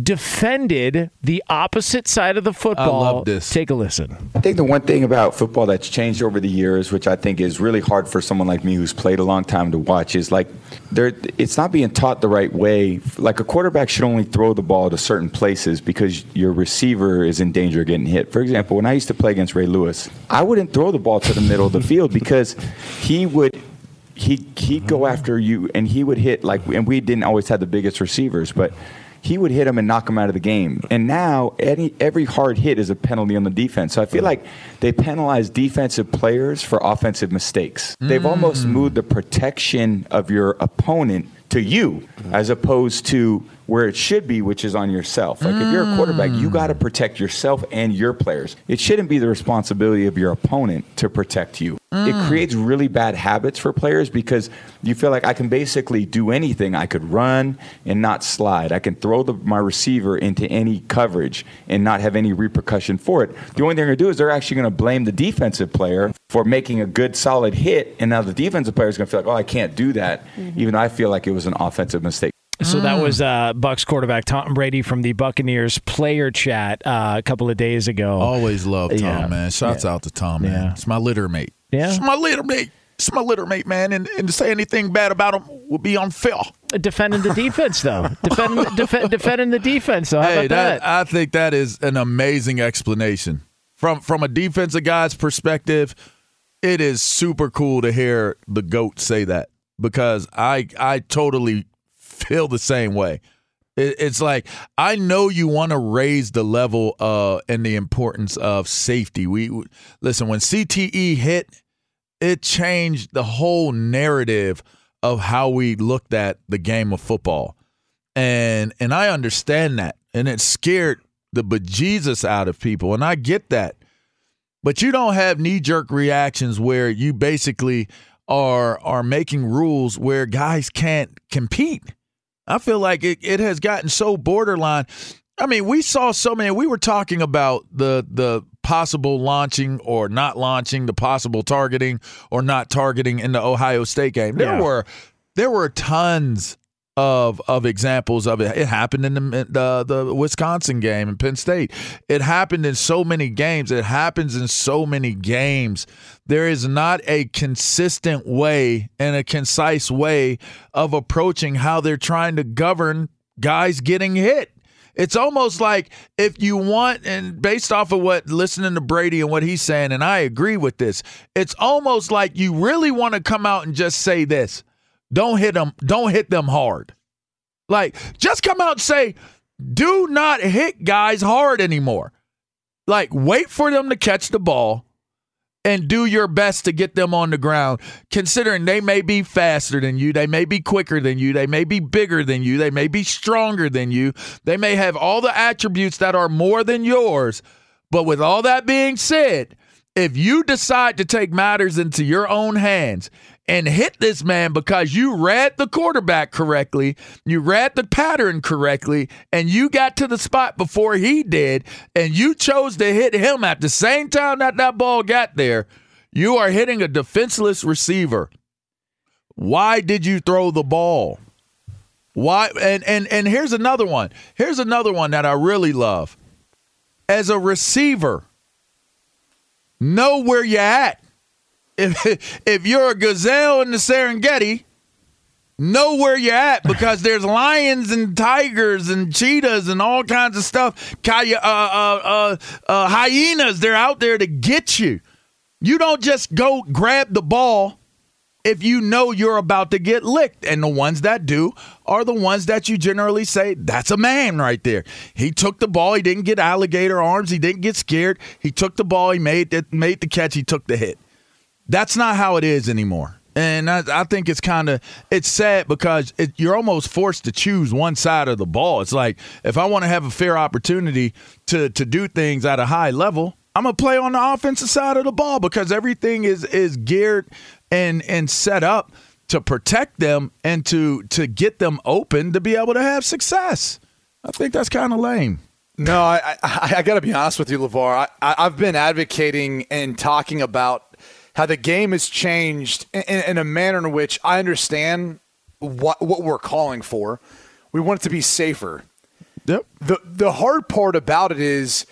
[SPEAKER 6] defended the opposite side of the football.
[SPEAKER 7] I love this.
[SPEAKER 6] Take a listen.
[SPEAKER 12] I think the one thing about football that's changed over the years, which I think is really hard for someone like me who's played a long time to watch, is like there it's not being taught the right way. Like a quarterback should only throw the ball to certain places because your receiver is in danger of getting hit. For example, when I used to play against Ray Lewis, I wouldn't throw the ball to the middle of the field because he would he he'd go after you and he would hit like and we didn't always have the biggest receivers, but he would hit him and knock him out of the game. And now any, every hard hit is a penalty on the defense. So I feel like they penalize defensive players for offensive mistakes. Mm. They've almost moved the protection of your opponent to you as opposed to where it should be, which is on yourself. Like, mm. if you're a quarterback, you got to protect yourself and your players. It shouldn't be the responsibility of your opponent to protect you. Mm. It creates really bad habits for players because you feel like I can basically do anything. I could run and not slide. I can throw the, my receiver into any coverage and not have any repercussion for it. The only thing they're going to do is they're actually going to blame the defensive player for making a good, solid hit, and now the defensive player is going to feel like, oh, I can't do that, mm-hmm. even though I feel like it was an offensive mistake.
[SPEAKER 6] So that was uh, Bucs quarterback Tom Brady from the Buccaneers player chat uh, a couple of days ago.
[SPEAKER 7] Always love Tom,
[SPEAKER 6] Yeah.
[SPEAKER 7] man. Shouts
[SPEAKER 6] Yeah.
[SPEAKER 7] out to Tom, man.
[SPEAKER 6] Yeah.
[SPEAKER 7] It's my litter mate.
[SPEAKER 6] Yeah.
[SPEAKER 7] It's my litter mate. It's my litter mate, man. And, and to say anything bad about him would be unfair.
[SPEAKER 6] Defending the defense, though. Defend, def- defending the defense, though. How
[SPEAKER 7] Hey,
[SPEAKER 6] about that?
[SPEAKER 7] I think that is an amazing explanation. From from a defensive guy's perspective, it is super cool to hear the GOAT say that because I I totally feel the same way. It, it's like I know you want to raise the level uh, and the importance of safety. We listen when C T E hit, it changed the whole narrative of how we looked at the game of football. And and I understand that. And it scared the bejesus out of people. And I get that. But you don't have knee-jerk reactions where you basically are are making rules where guys can't compete. I feel like it, it has gotten so borderline. I mean, we saw so many. We were talking about the the possible launching or not launching, the possible targeting or not targeting in the Ohio State game. There
[SPEAKER 6] Yeah.
[SPEAKER 7] were there were tons of of examples of it. It happened in the, the the Wisconsin game in Penn State. It happened in so many games. It happens in so many games. There is not a consistent way and a concise way of approaching how they're trying to govern guys getting hit. It's almost like if you want, and based off of what listening to Brady and what he's saying, and I agree with this, it's almost like you really want to come out and just say this. Don't hit them. Don't hit them hard. Like, just come out and say, do not hit guys hard anymore. Like, wait for them to catch the ball and do your best to get them on the ground, considering they may be faster than you, they may be quicker than you, they may be bigger than you, they may be stronger than you, they may have all the attributes that are more than yours. But with all that being said, if you decide to take matters into your own hands and hit this man because you read the quarterback correctly, you read the pattern correctly, and you got to the spot before he did, and you chose to hit him at the same time that that ball got there, you are hitting a defenseless receiver. Why did you throw the ball? Why? And and and here's another one. Here's another one that I really love. As a receiver, know where you're at. If, if you're a gazelle in the Serengeti, know where you're at because there's lions and tigers and cheetahs and all kinds of stuff. Uh, uh, uh, uh, hyenas, they're out there to get you. You don't just go grab the ball if you know you're about to get licked. And the ones that do are the ones that you generally say, that's a man right there. He took the ball. He didn't get alligator arms. He didn't get scared. He took the ball. He made the, made the catch. He took the hit. That's not how it is anymore. And I, I think it's kind of – it's sad because it, you're almost forced to choose one side of the ball. It's like if I want to have a fair opportunity to to do things at a high level, I'm going to play on the offensive side of the ball because everything is is geared and and set up to protect them and to to get them open to be able to have success. I think that's kind of lame.
[SPEAKER 8] No, I I, I got to be honest with you, LeVar. I, I, I've been advocating and talking about how the game has changed in, in a manner in which I understand what what we're calling for. We want it to be safer.
[SPEAKER 7] Yep.
[SPEAKER 8] The the hard part about it is,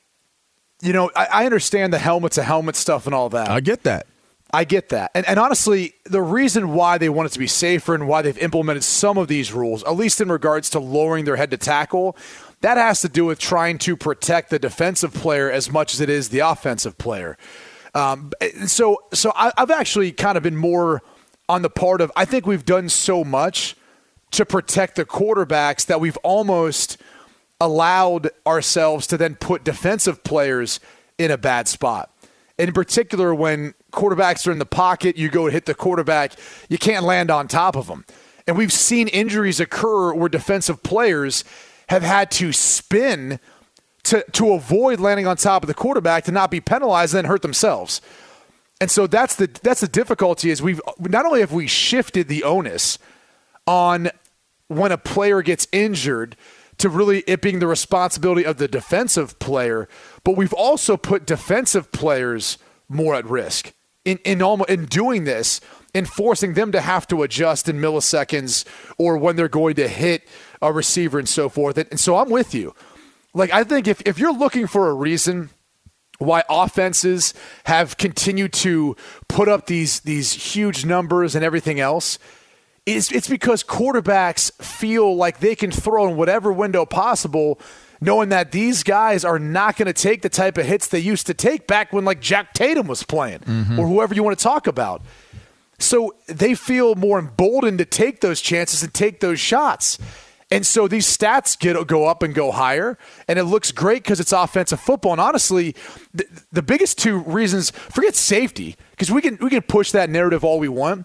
[SPEAKER 8] you know, I, I understand the helmet to helmet stuff and all that.
[SPEAKER 7] I get that.
[SPEAKER 8] I get that. And, and honestly, the reason why they want it to be safer and why they've implemented some of these rules, at least in regards to lowering their head to tackle, that has to do with trying to protect the defensive player as much as it is the offensive player. Um, so so I, I've actually kind of been more on the part of I think we've done so much to protect the quarterbacks that we've almost allowed ourselves to then put defensive players in a bad spot. In particular, when quarterbacks are in the pocket, you go to hit the quarterback, you can't land on top of them. And we've seen injuries occur where defensive players have had to spin to, to avoid landing on top of the quarterback to not be penalized and then hurt themselves. And so that's the that's the difficulty is we've not only have we shifted the onus on when a player gets injured to really it being the responsibility of the defensive player, but we've also put defensive players more at risk in in almost in doing this, in forcing them to have to adjust in milliseconds or when they're going to hit a receiver and so forth. And so I'm with you. Like I think if, if you're looking for a reason why offenses have continued to put up these these huge numbers and everything else, It's, it's because quarterbacks feel like they can throw in whatever window possible, knowing that these guys are not going to take the type of hits they used to take back when like Jack Tatum was playing mm-hmm. or whoever you want to talk about. So they feel more emboldened to take those chances and take those shots. And so these stats get go up and go higher, and it looks great because it's offensive football. And honestly, the, the biggest two reasons, forget safety, because we can we can push that narrative all we want.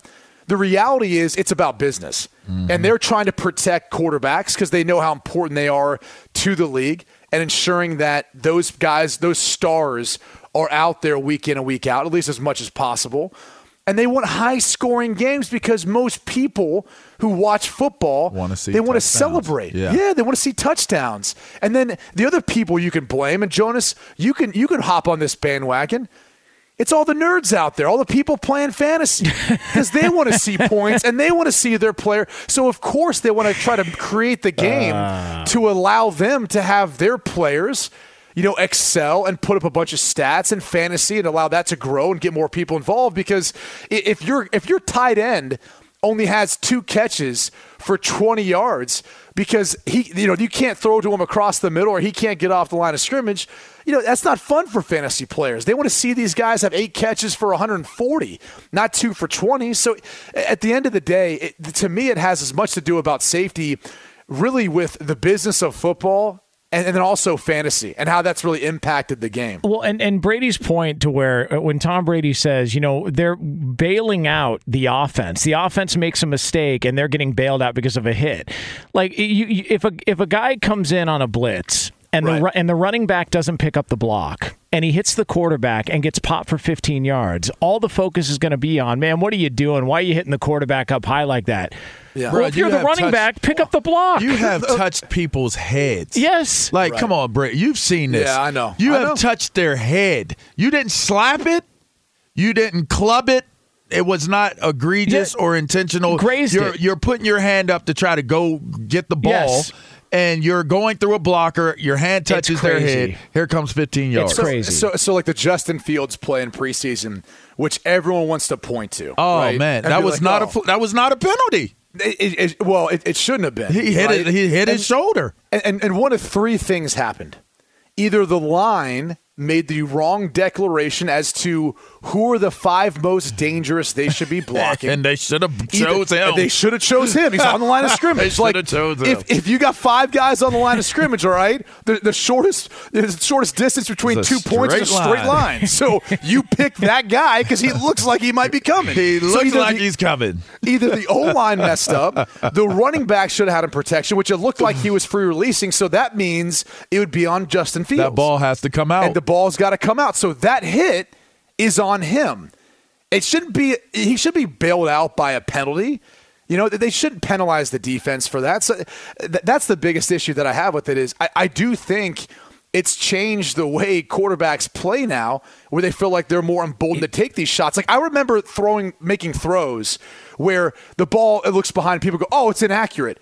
[SPEAKER 8] the reality is it's about business. Mm-hmm. And they're trying to protect quarterbacks because they know how important they are to the league and ensuring that those guys, those stars are out there week in and week out, at least as much as possible. And they want high-scoring games because most people who watch football,
[SPEAKER 7] wanna see
[SPEAKER 8] they want to
[SPEAKER 7] touchdowns.
[SPEAKER 8] celebrate.
[SPEAKER 7] Yeah.
[SPEAKER 8] yeah, they want to see touchdowns. And then the other people you can blame, and Jonas, you can you can hop on this bandwagon. It's all the nerds out there, all the people playing fantasy, because they want to see points and they want to see their player. So, of course, they want to try to create the game uh. to allow them to have their players – you know, excel and put up a bunch of stats and fantasy and allow that to grow and get more people involved. Because if your if your tight end only has two catches for twenty yards because he, you know, you can't throw to him across the middle or he can't get off the line of scrimmage, you know, that's not fun for fantasy players. They want to see these guys have eight catches for one hundred forty, not two for twenty. So at the end of the day, it, to me, it has as much to do about safety, really, with the business of football. And then also fantasy and how that's really impacted the game.
[SPEAKER 6] Well, and, and Brady's point to where when Tom Brady says, you know, they're bailing out the offense. The offense makes a mistake and they're getting bailed out because of a hit. Like you, you, if a if a guy comes in on a blitz and the right. and the running back doesn't pick up the block and he hits the quarterback and gets popped for fifteen yards, all the focus is going to be on, man, what are you doing? Why are you hitting the quarterback up high like that?
[SPEAKER 7] Yeah.
[SPEAKER 6] Well,
[SPEAKER 7] Bro,
[SPEAKER 6] if you're
[SPEAKER 7] you
[SPEAKER 6] the running
[SPEAKER 7] touched,
[SPEAKER 6] back, pick up the block.
[SPEAKER 7] You have touched people's heads.
[SPEAKER 6] Yes.
[SPEAKER 7] Like,
[SPEAKER 8] right.
[SPEAKER 7] come on, Brett. You've seen this.
[SPEAKER 8] Yeah, I know.
[SPEAKER 7] You
[SPEAKER 8] I
[SPEAKER 7] have
[SPEAKER 8] know.
[SPEAKER 7] touched their head. You didn't slap it. You didn't club it. It was not egregious
[SPEAKER 6] yeah.
[SPEAKER 7] or intentional.
[SPEAKER 6] Grazed
[SPEAKER 7] you're,
[SPEAKER 6] it.
[SPEAKER 7] You're putting your hand up to try to go get the ball.
[SPEAKER 6] Yes.
[SPEAKER 7] And you're going through a blocker. Your hand touches their head. Here comes fifteen yards.
[SPEAKER 6] It's crazy.
[SPEAKER 8] So, so, so like the Justin Fields play in preseason, which everyone wants to point to.
[SPEAKER 7] Oh
[SPEAKER 8] right?
[SPEAKER 7] man,
[SPEAKER 8] and
[SPEAKER 7] that was
[SPEAKER 8] like,
[SPEAKER 7] not
[SPEAKER 8] oh.
[SPEAKER 7] a that was not a penalty.
[SPEAKER 8] It, it, it, well, it, it shouldn't have been.
[SPEAKER 7] He hit
[SPEAKER 8] right?
[SPEAKER 7] it. He hit
[SPEAKER 8] and,
[SPEAKER 7] his shoulder.
[SPEAKER 8] And, and and one of three things happened. Either the line made the wrong declaration as to who are the five most dangerous they should be blocking.
[SPEAKER 7] And they should have chose
[SPEAKER 8] Either,
[SPEAKER 7] him.
[SPEAKER 8] They should have chose him. He's on the line of scrimmage.
[SPEAKER 7] They
[SPEAKER 8] like,
[SPEAKER 7] should have chose him.
[SPEAKER 8] If, if you got five guys on the line of scrimmage, all right, the, the shortest the shortest distance between
[SPEAKER 7] It's
[SPEAKER 8] two
[SPEAKER 7] a
[SPEAKER 8] points is a
[SPEAKER 7] straight
[SPEAKER 8] straight
[SPEAKER 7] line.
[SPEAKER 8] line. So you pick that guy because he looks like he might be coming.
[SPEAKER 7] He
[SPEAKER 8] So
[SPEAKER 7] looks
[SPEAKER 8] either
[SPEAKER 7] like
[SPEAKER 8] the-
[SPEAKER 7] he's coming.
[SPEAKER 8] Either the O-line messed up, the running back should have had him protection, which it looked like he was free releasing, so that means it would be on Justin Fields.
[SPEAKER 7] That ball has to come out.
[SPEAKER 8] And the ball's got to come out. So that hit is on him. It shouldn't be – he should be bailed out by a penalty. You know, they shouldn't penalize the defense for that. So th- that's the biggest issue that I have with it is I, I do think it's changed the way quarterbacks play now where they feel like they're more emboldened to take these shots. Like I remember throwing, making throws where the ball, it looks behind, people go, oh, it's inaccurate.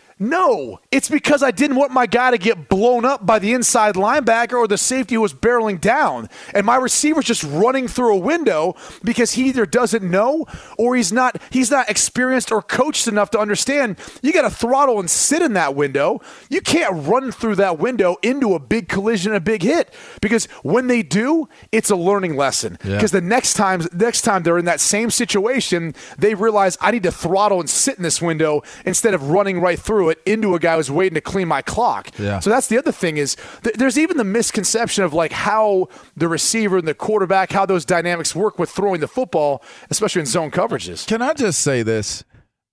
[SPEAKER 8] No, it's because I didn't want my guy to get blown up by the inside linebacker or the safety who was barreling down. And my receiver's just running through a window because he either doesn't know or he's not he's not experienced or coached enough to understand you got to throttle and sit in that window. You can't run through that window into a big collision and a big hit because when they do, it's a learning lesson. Because
[SPEAKER 7] Yeah.
[SPEAKER 8] the next time next time they're in that same situation, they realize I need to throttle and sit in this window instead of running right through it into a guy who's waiting to clean my clock.
[SPEAKER 7] Yeah.
[SPEAKER 8] So that's the other thing is th- there's even the misconception of like how the receiver and the quarterback, how those dynamics work with throwing the football, especially in zone coverages.
[SPEAKER 7] Can I just say this?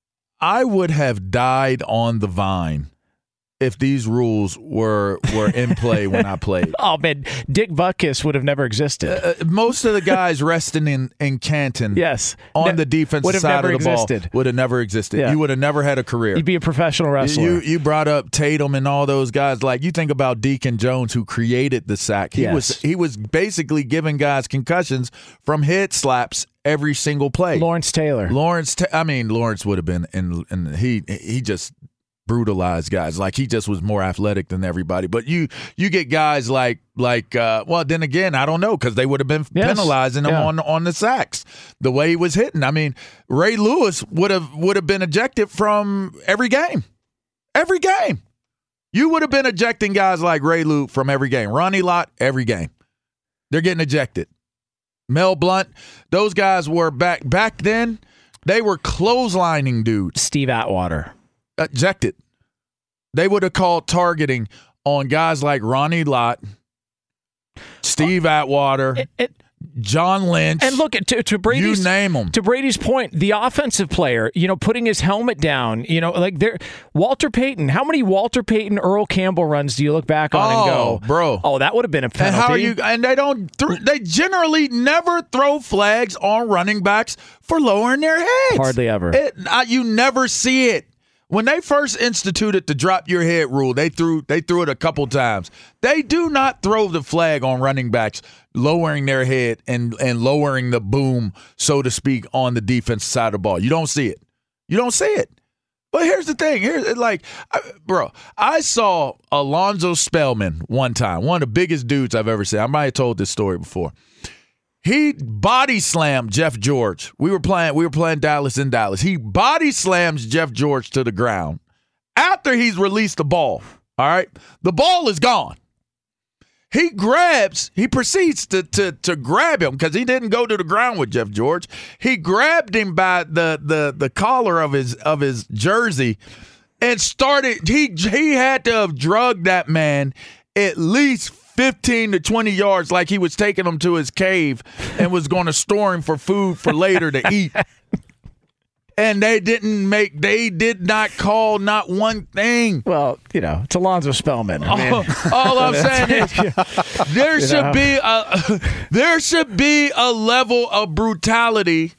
[SPEAKER 7] I would have died on the vine if these rules were were in play when I played.
[SPEAKER 6] Oh, man, Dick Butkus would have never existed.
[SPEAKER 7] Uh, most of the guys resting in, in Canton
[SPEAKER 6] yes.
[SPEAKER 7] on
[SPEAKER 6] Ne-
[SPEAKER 7] the defensive
[SPEAKER 6] would have
[SPEAKER 7] side
[SPEAKER 6] never
[SPEAKER 7] of the
[SPEAKER 6] existed.
[SPEAKER 7] ball would have never existed.
[SPEAKER 6] Yeah.
[SPEAKER 7] You would have never had a career.
[SPEAKER 6] You'd be a professional wrestler.
[SPEAKER 7] You you brought up Tatum and all those guys. Like you think about Deacon Jones, who created the sack. He
[SPEAKER 6] Yes.
[SPEAKER 7] was he was basically giving guys concussions from head slaps every single play.
[SPEAKER 6] Lawrence Taylor.
[SPEAKER 7] Lawrence, Ta- I mean Lawrence would have been, and and he he just brutalized guys. Like he just was more athletic than everybody. But you you get guys like like uh, well then again I don't know because they would have been
[SPEAKER 6] Yes.
[SPEAKER 7] penalizing him
[SPEAKER 6] Yeah.
[SPEAKER 7] on on the sacks the way he was hitting. I mean Ray Lewis would have would have been ejected from every game, every game. You would have been ejecting guys like Ray Lewis from every game. Ronnie Lott every game. They're getting ejected. Mel Blount, those guys were back back then. They were clotheslining dudes.
[SPEAKER 6] Steve Atwater.
[SPEAKER 7] Ejected. They would have called targeting on guys like Ronnie Lott, Steve Atwater,
[SPEAKER 6] It, it,
[SPEAKER 7] John Lynch.
[SPEAKER 6] And look, to, to Brady's,
[SPEAKER 7] you name them.
[SPEAKER 6] To Brady's point, the offensive player, you know, putting his helmet down, you know, like there, Walter Payton. How many Walter Payton, Earl Campbell runs do you look back on
[SPEAKER 7] oh,
[SPEAKER 6] and go,
[SPEAKER 7] bro?
[SPEAKER 6] Oh, that would have been a penalty.
[SPEAKER 7] And how are you? And they don't. Th- they generally never throw flags on running backs for lowering their heads.
[SPEAKER 6] Hardly ever.
[SPEAKER 7] It, uh, you never see it. When they first instituted the drop your head rule, they threw they threw it a couple times. They do not throw the flag on running backs lowering their head and, and lowering the boom, so to speak, on the defense side of the ball. You don't see it. You don't see it. But here's the thing. Here's like, I, bro, I saw Alonzo Spellman one time, one of the biggest dudes I've ever seen. I might have told this story before. He body slammed Jeff George. We were playing we were playing Dallas in Dallas. He body slams Jeff George to the ground after he's released the ball. All right? The ball is gone. He grabs, he proceeds to to to grab him because he didn't go to the ground with Jeff George. He grabbed him by the the the collar of his of his jersey and started he he had to have drugged that man at least fifteen to twenty yards, like he was taking him to his cave and was going to store him for food for later to eat. And they didn't make, they did not call not one thing.
[SPEAKER 6] Well, you know, it's Alonzo Spellman. I mean,
[SPEAKER 7] all, all I'm saying is there should know. be a there should be a level of brutality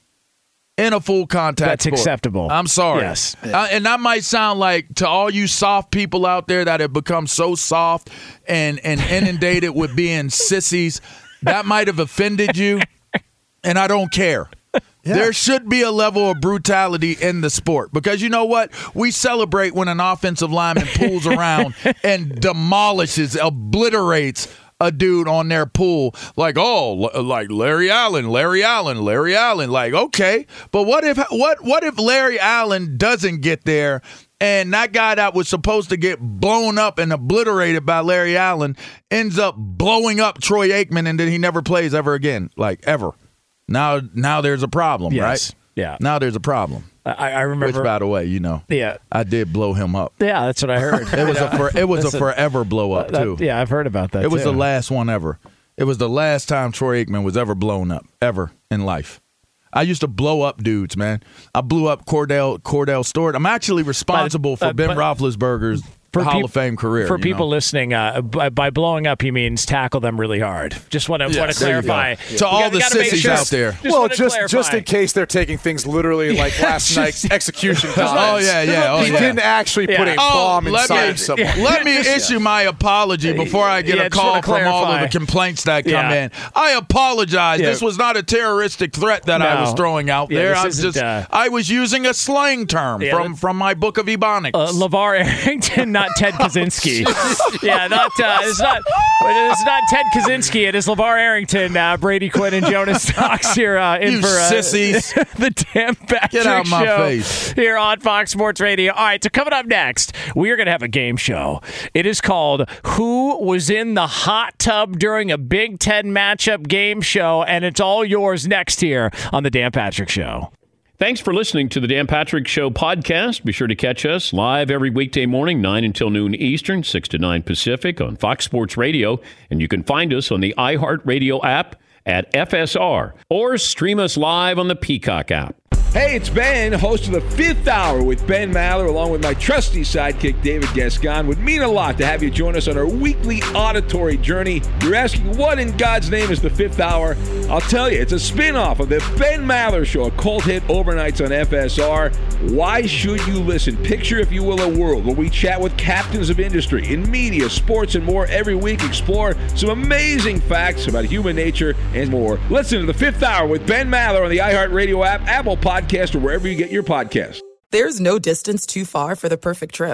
[SPEAKER 7] in a full contact
[SPEAKER 6] That's
[SPEAKER 7] sport.
[SPEAKER 6] acceptable.
[SPEAKER 7] I'm sorry.
[SPEAKER 6] Yes.
[SPEAKER 7] Uh, and that might sound like to all you soft people out there that have become so soft and, and inundated with being sissies, that might have offended you, and I don't care. Yeah. There should be a level of brutality in the sport because you know what? We celebrate when an offensive lineman pulls around and demolishes, obliterates a dude on their pool, like, oh, like Larry Allen, Larry Allen, Larry Allen. Like, okay, but what if what what if Larry Allen doesn't get there and that guy that was supposed to get blown up and obliterated by Larry Allen ends up blowing up Troy Aikman and then he never plays ever again, like ever? Now, now there's a problem,
[SPEAKER 6] yes.
[SPEAKER 7] right?
[SPEAKER 6] Yeah.
[SPEAKER 7] Now there's a problem.
[SPEAKER 6] I, I remember.
[SPEAKER 7] Which, by the way, you know,
[SPEAKER 6] yeah,
[SPEAKER 7] I did blow him up.
[SPEAKER 6] Yeah, that's what I heard.
[SPEAKER 7] It was a for, it was a forever blow up
[SPEAKER 6] that,
[SPEAKER 7] too.
[SPEAKER 6] Yeah, I've heard about that.
[SPEAKER 7] It was
[SPEAKER 6] too.
[SPEAKER 7] the last one ever. It was the last time Troy Aikman was ever blown up ever in life. I used to blow up dudes, man. I blew up Cordell Cordell Stewart. I'm actually responsible
[SPEAKER 6] but,
[SPEAKER 7] for Ben
[SPEAKER 6] but,
[SPEAKER 7] Roethlisberger's
[SPEAKER 6] for
[SPEAKER 7] Hall
[SPEAKER 6] peop-
[SPEAKER 7] of Fame career.
[SPEAKER 6] For people
[SPEAKER 7] know?
[SPEAKER 6] listening, uh, by, by blowing up, he means tackle them really hard. Just want to
[SPEAKER 7] yes,
[SPEAKER 6] want to clarify.
[SPEAKER 7] Yeah. To all
[SPEAKER 6] gotta,
[SPEAKER 7] the sissies
[SPEAKER 6] sure.
[SPEAKER 7] out there.
[SPEAKER 8] Just well, just just in case they're taking things literally like last night's execution comments.
[SPEAKER 7] Oh, yeah, yeah. Oh,
[SPEAKER 8] he
[SPEAKER 7] yeah.
[SPEAKER 8] didn't actually
[SPEAKER 6] yeah.
[SPEAKER 8] put a
[SPEAKER 7] oh,
[SPEAKER 8] bomb
[SPEAKER 7] let
[SPEAKER 8] inside
[SPEAKER 7] me,
[SPEAKER 8] someone.
[SPEAKER 7] Yeah. Let me issue my apology before I get
[SPEAKER 6] yeah,
[SPEAKER 7] a call from all of the
[SPEAKER 6] clarify.
[SPEAKER 7] complaints that come
[SPEAKER 6] Yeah.
[SPEAKER 7] in. I apologize.
[SPEAKER 6] Yeah.
[SPEAKER 7] This was not a terroristic threat that
[SPEAKER 6] no.
[SPEAKER 7] I was throwing out
[SPEAKER 6] yeah,
[SPEAKER 7] there. I
[SPEAKER 6] was
[SPEAKER 7] just
[SPEAKER 6] uh,
[SPEAKER 7] I was using a slang term
[SPEAKER 6] yeah,
[SPEAKER 7] from, from my book of Ebonics.
[SPEAKER 6] Uh, LeVar Arrington, not Ted Kaczynski. yeah, not uh, it's not it's not Ted Kaczynski. It is LeVar Arrington, uh, Brady Quinn, and Jonas Knox here uh, in
[SPEAKER 7] you
[SPEAKER 6] for uh,
[SPEAKER 7] sissies.
[SPEAKER 6] the Dan Patrick
[SPEAKER 7] Get out my
[SPEAKER 6] Show
[SPEAKER 7] face.
[SPEAKER 6] here on Fox Sports Radio. All right, so coming up next, we are going to have a game show. It is called "Who Was in the Hot Tub During a Big Ten Matchup Game Show," and it's all yours next here on the Dan Patrick Show.
[SPEAKER 4] Thanks for listening to the Dan Patrick Show podcast. Be sure to catch us live every weekday morning, nine until noon Eastern, six to nine Pacific on Fox Sports Radio. And you can find us on the iHeartRadio app at F S R or stream us live on the Peacock app.
[SPEAKER 13] Hey, it's Ben, host of the Fifth Hour with Ben Maller, along with my trusty sidekick, David Gascon. Would mean a lot to have you join us on our weekly auditory journey. You're asking, what in God's name is the Fifth Hour? I'll tell you, it's a spin-off of the Ben Maller Show, a cult hit overnights on F S R. Why should you listen? Picture, if you will, a world where we chat with captains of industry in media, sports, and more every week. Explore some amazing facts about human nature and more. Listen to the Fifth Hour with Ben Maller on the iHeartRadio app, Apple Podcasts, Podcast or wherever you get your podcasts.
[SPEAKER 9] There's no distance too far for the perfect trip.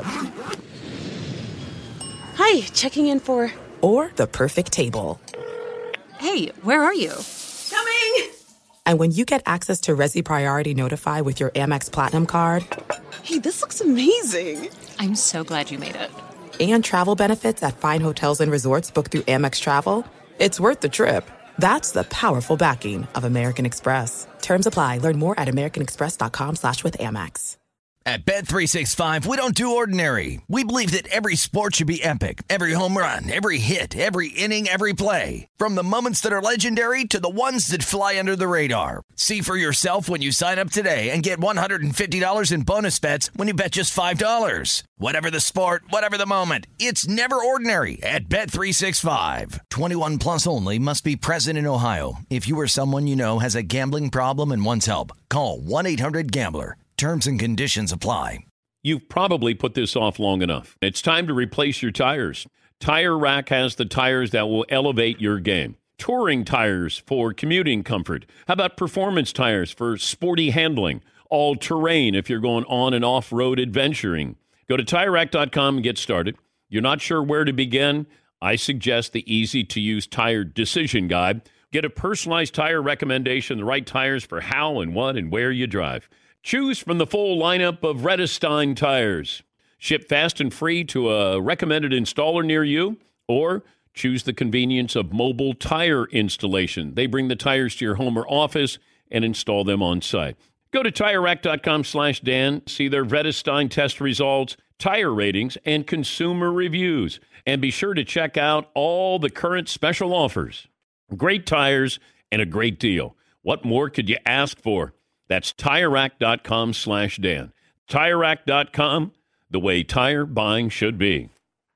[SPEAKER 10] Hi, checking in for...
[SPEAKER 9] Or the perfect table.
[SPEAKER 10] Hey, where are you? Coming!
[SPEAKER 9] And when you get access to Resi Priority Notify with your Amex Platinum card...
[SPEAKER 10] Hey, this looks amazing. I'm so glad you made it.
[SPEAKER 9] And travel benefits at fine hotels and resorts booked through Amex Travel, it's worth the trip. That's the powerful backing of American Express. Terms apply. Learn more at americanexpress.com slash with Amex.
[SPEAKER 3] At Bet three sixty-five, we don't do ordinary. We believe that every sport should be epic. Every home run, every hit, every inning, every play. From the moments that are legendary to the ones that fly under the radar. See for yourself when you sign up today and get one hundred fifty dollars in bonus bets when you bet just five dollars. Whatever the sport, whatever the moment, it's never ordinary at Bet three sixty-five. twenty-one plus only. Must be present in Ohio. If you or someone you know has a gambling problem and wants help, call one eight hundred gambler. Terms and conditions apply.
[SPEAKER 4] You've probably put this off long enough. It's time to replace your tires. Tire Rack has the tires that will elevate your game. Touring tires for commuting comfort. How about performance tires for sporty handling? All-terrain if you're going on and off-road adventuring. Go to Tire Rack dot com and get started. You're not sure where to begin? I suggest the easy-to-use tire decision guide. Get a personalized tire recommendation, the right tires for how and what and where you drive. Choose from the full lineup of Redestein tires. Ship fast and free to a recommended installer near you, or choose the convenience of mobile tire installation. They bring the tires to your home or office and install them on site. Go to Tire Rack dot com slash Dan, see their Redestein test results, tire ratings, and consumer reviews. And be sure to check out all the current special offers. Great tires and a great deal. What more could you ask for? That's Tire Rack dot com slash Dan. Tire Rack dot com, the way tire buying should be.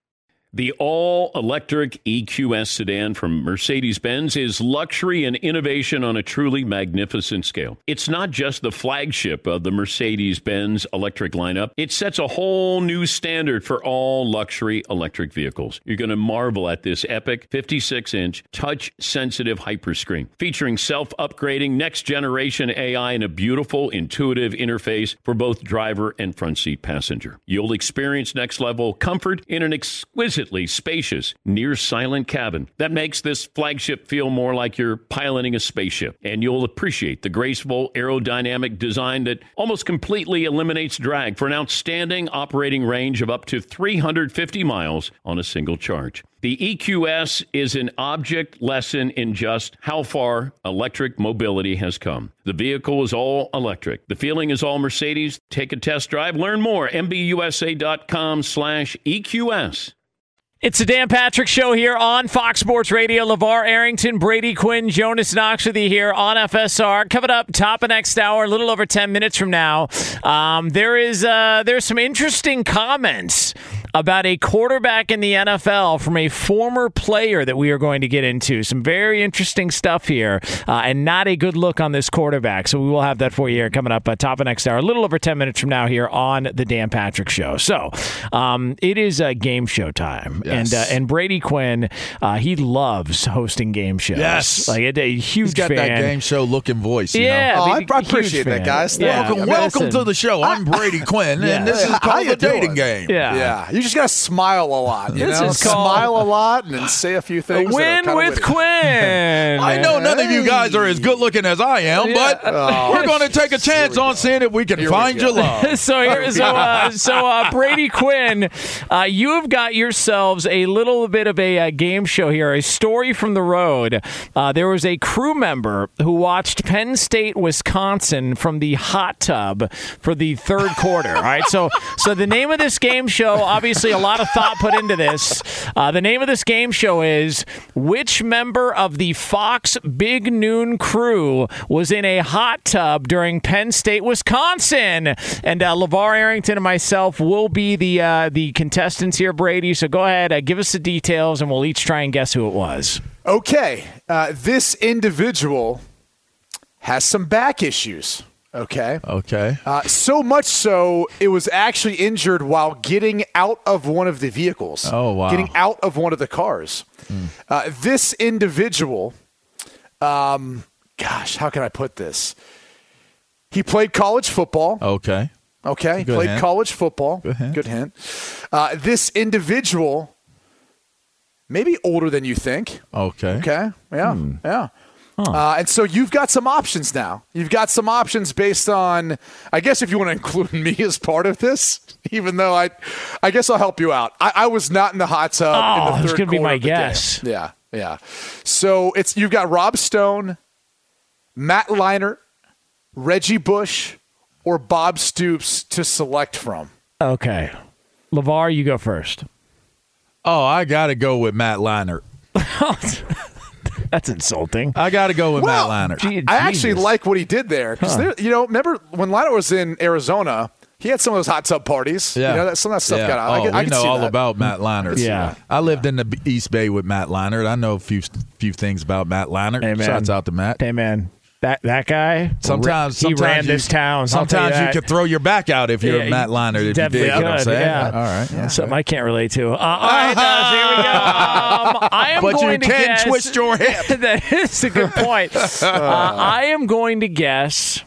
[SPEAKER 4] The all-electric E Q S sedan from Mercedes-Benz is luxury and innovation on a truly magnificent scale. It's not just the flagship of the Mercedes-Benz electric lineup. It sets a whole new standard for all luxury electric vehicles. You're going to marvel at this epic fifty-six inch touch-sensitive hyperscreen featuring self-upgrading next-generation A I and a beautiful, intuitive interface for both driver and front seat passenger. You'll experience next-level comfort in an exquisite spacious, near-silent cabin that makes this flagship feel more like you're piloting a spaceship. And you'll appreciate the graceful aerodynamic design that almost completely eliminates drag for an outstanding operating range of up to three hundred fifty miles on a single charge. The E Q S is an object lesson in just how far electric mobility has come. The vehicle is all electric. The feeling is all Mercedes. Take a test drive. Learn more. M B U S A dot com slash E Q S.
[SPEAKER 6] It's the Dan Patrick Show here on Fox Sports Radio. LeVar Arrington, Brady Quinn, Jonas Knoxworthy here on F S R. Coming up, top of next hour, a little over ten minutes from now. Um, there is uh, there's some interesting comments about a quarterback in the N F L from a former player that we are going to get into. Some very interesting stuff here, uh, and not a good look on this quarterback. So we will have that for you here coming up, uh, top of next hour, a little over ten minutes from now here on the Dan Patrick Show. So um, it is uh, game show time.
[SPEAKER 7] Yes.
[SPEAKER 6] And uh, and Brady Quinn, uh, he loves hosting game shows.
[SPEAKER 7] Yes.
[SPEAKER 6] Like a, a huge
[SPEAKER 7] He's got
[SPEAKER 6] fan.
[SPEAKER 7] that game show looking voice. You
[SPEAKER 6] yeah.
[SPEAKER 7] know?
[SPEAKER 8] Oh, I, I appreciate that, guys.
[SPEAKER 6] Yeah.
[SPEAKER 7] Welcome,
[SPEAKER 6] I mean,
[SPEAKER 7] welcome
[SPEAKER 6] listen,
[SPEAKER 7] to the show. I'm Brady Quinn,
[SPEAKER 6] Yeah.
[SPEAKER 7] and this is
[SPEAKER 8] How
[SPEAKER 7] called
[SPEAKER 8] you
[SPEAKER 7] the dating
[SPEAKER 8] doing?
[SPEAKER 7] game.
[SPEAKER 6] Yeah.
[SPEAKER 8] Yeah, you just gotta smile a lot. You
[SPEAKER 6] This
[SPEAKER 8] know,
[SPEAKER 6] is called-
[SPEAKER 8] smile a lot and then say a few
[SPEAKER 6] A
[SPEAKER 8] things. that are
[SPEAKER 6] win
[SPEAKER 8] kinda
[SPEAKER 6] with
[SPEAKER 8] witty.
[SPEAKER 6] Quinn.
[SPEAKER 7] I know none of you guys are as good looking as I am, but
[SPEAKER 8] Oh.
[SPEAKER 7] we're going to take a chance on seeing if we can
[SPEAKER 8] Here we
[SPEAKER 7] find
[SPEAKER 8] go.
[SPEAKER 7] your love.
[SPEAKER 6] so here, so uh, so uh, Brady Quinn, uh, you have got yourselves a little bit of a uh, game show here, a story from the road. Uh, there was a crew member who watched Penn State, Wisconsin from the hot tub for the third quarter. All right, so so the name of this game show, obviously a lot of thought put into this. Uh, the name of this game show is which member of the Fox Big Noon crew was in a hot tub during Penn State, Wisconsin? And uh, LeVar Arrington and myself will be the uh, the contestants here, Brady. So go ahead, uh, give us the details, and we'll each try and guess who it was.
[SPEAKER 8] Okay, uh, this individual has some back issues. Okay.
[SPEAKER 7] Okay.
[SPEAKER 8] Uh, so much so, it was actually injured while getting out of one of the vehicles.
[SPEAKER 7] Oh, wow.
[SPEAKER 8] Getting out of one of the cars.
[SPEAKER 7] Mm.
[SPEAKER 8] Uh, this individual, um, gosh, how can I put this? He played college football.
[SPEAKER 7] Okay.
[SPEAKER 8] Okay. He
[SPEAKER 7] Good
[SPEAKER 8] played
[SPEAKER 7] hint.
[SPEAKER 8] college football.
[SPEAKER 7] Good hint.
[SPEAKER 8] Good hint. Uh, this individual, maybe older than you think.
[SPEAKER 7] Okay.
[SPEAKER 8] Okay. Yeah.
[SPEAKER 7] Hmm.
[SPEAKER 8] Yeah.
[SPEAKER 7] Huh.
[SPEAKER 8] Uh, and so you've got some options now. You've got some options based on, I guess if you want to include me as part of this, even though I I guess I'll help you out. I, I was not in the hot tub
[SPEAKER 6] Oh,
[SPEAKER 8] in the
[SPEAKER 6] that's
[SPEAKER 8] third
[SPEAKER 6] gonna be
[SPEAKER 8] quarter
[SPEAKER 6] my
[SPEAKER 8] of the
[SPEAKER 6] guess.
[SPEAKER 8] game. Yeah, yeah. So it's you've got Rob Stone, Matt Leinart, Reggie Bush, or Bob Stoops to select from?
[SPEAKER 6] Okay. LeVar, you go first.
[SPEAKER 7] Oh, I got to go with Matt Leinart.
[SPEAKER 6] That's insulting.
[SPEAKER 7] I got to go with
[SPEAKER 8] well,
[SPEAKER 7] Matt Leinart.
[SPEAKER 8] Gee, I actually like what he did there. Because, huh. you know, remember when Leinart was in Arizona, he had some of those hot tub parties.
[SPEAKER 7] Yeah.
[SPEAKER 8] You know, that, some of that stuff
[SPEAKER 7] yeah.
[SPEAKER 8] got out.
[SPEAKER 7] Oh,
[SPEAKER 8] I can,
[SPEAKER 7] we
[SPEAKER 8] I can
[SPEAKER 7] know
[SPEAKER 8] see
[SPEAKER 7] all
[SPEAKER 8] that.
[SPEAKER 7] about Matt Leinart.
[SPEAKER 6] Yeah.
[SPEAKER 7] I lived in the East Bay with Matt Leinart. I know a few few things about Matt Leinart.
[SPEAKER 6] Hey, man.
[SPEAKER 7] Shouts out to Matt.
[SPEAKER 6] Hey, man. That that guy,
[SPEAKER 7] sometimes,
[SPEAKER 6] he
[SPEAKER 7] sometimes
[SPEAKER 6] ran
[SPEAKER 7] you,
[SPEAKER 6] this town.
[SPEAKER 7] Sometimes you, you could throw your back out if you're
[SPEAKER 6] yeah,
[SPEAKER 7] Matt Leinart. If
[SPEAKER 6] definitely
[SPEAKER 7] you did,
[SPEAKER 6] could.
[SPEAKER 7] you know what I'm saying?
[SPEAKER 6] Yeah.
[SPEAKER 7] All right.
[SPEAKER 6] Yeah. Something I can't relate to. Uh, all right, uh, here we go. Um, I am
[SPEAKER 7] but
[SPEAKER 6] going
[SPEAKER 7] you
[SPEAKER 6] to
[SPEAKER 7] can
[SPEAKER 6] guess,
[SPEAKER 7] twist your hip.
[SPEAKER 6] That is a good point. uh, I am going to guess.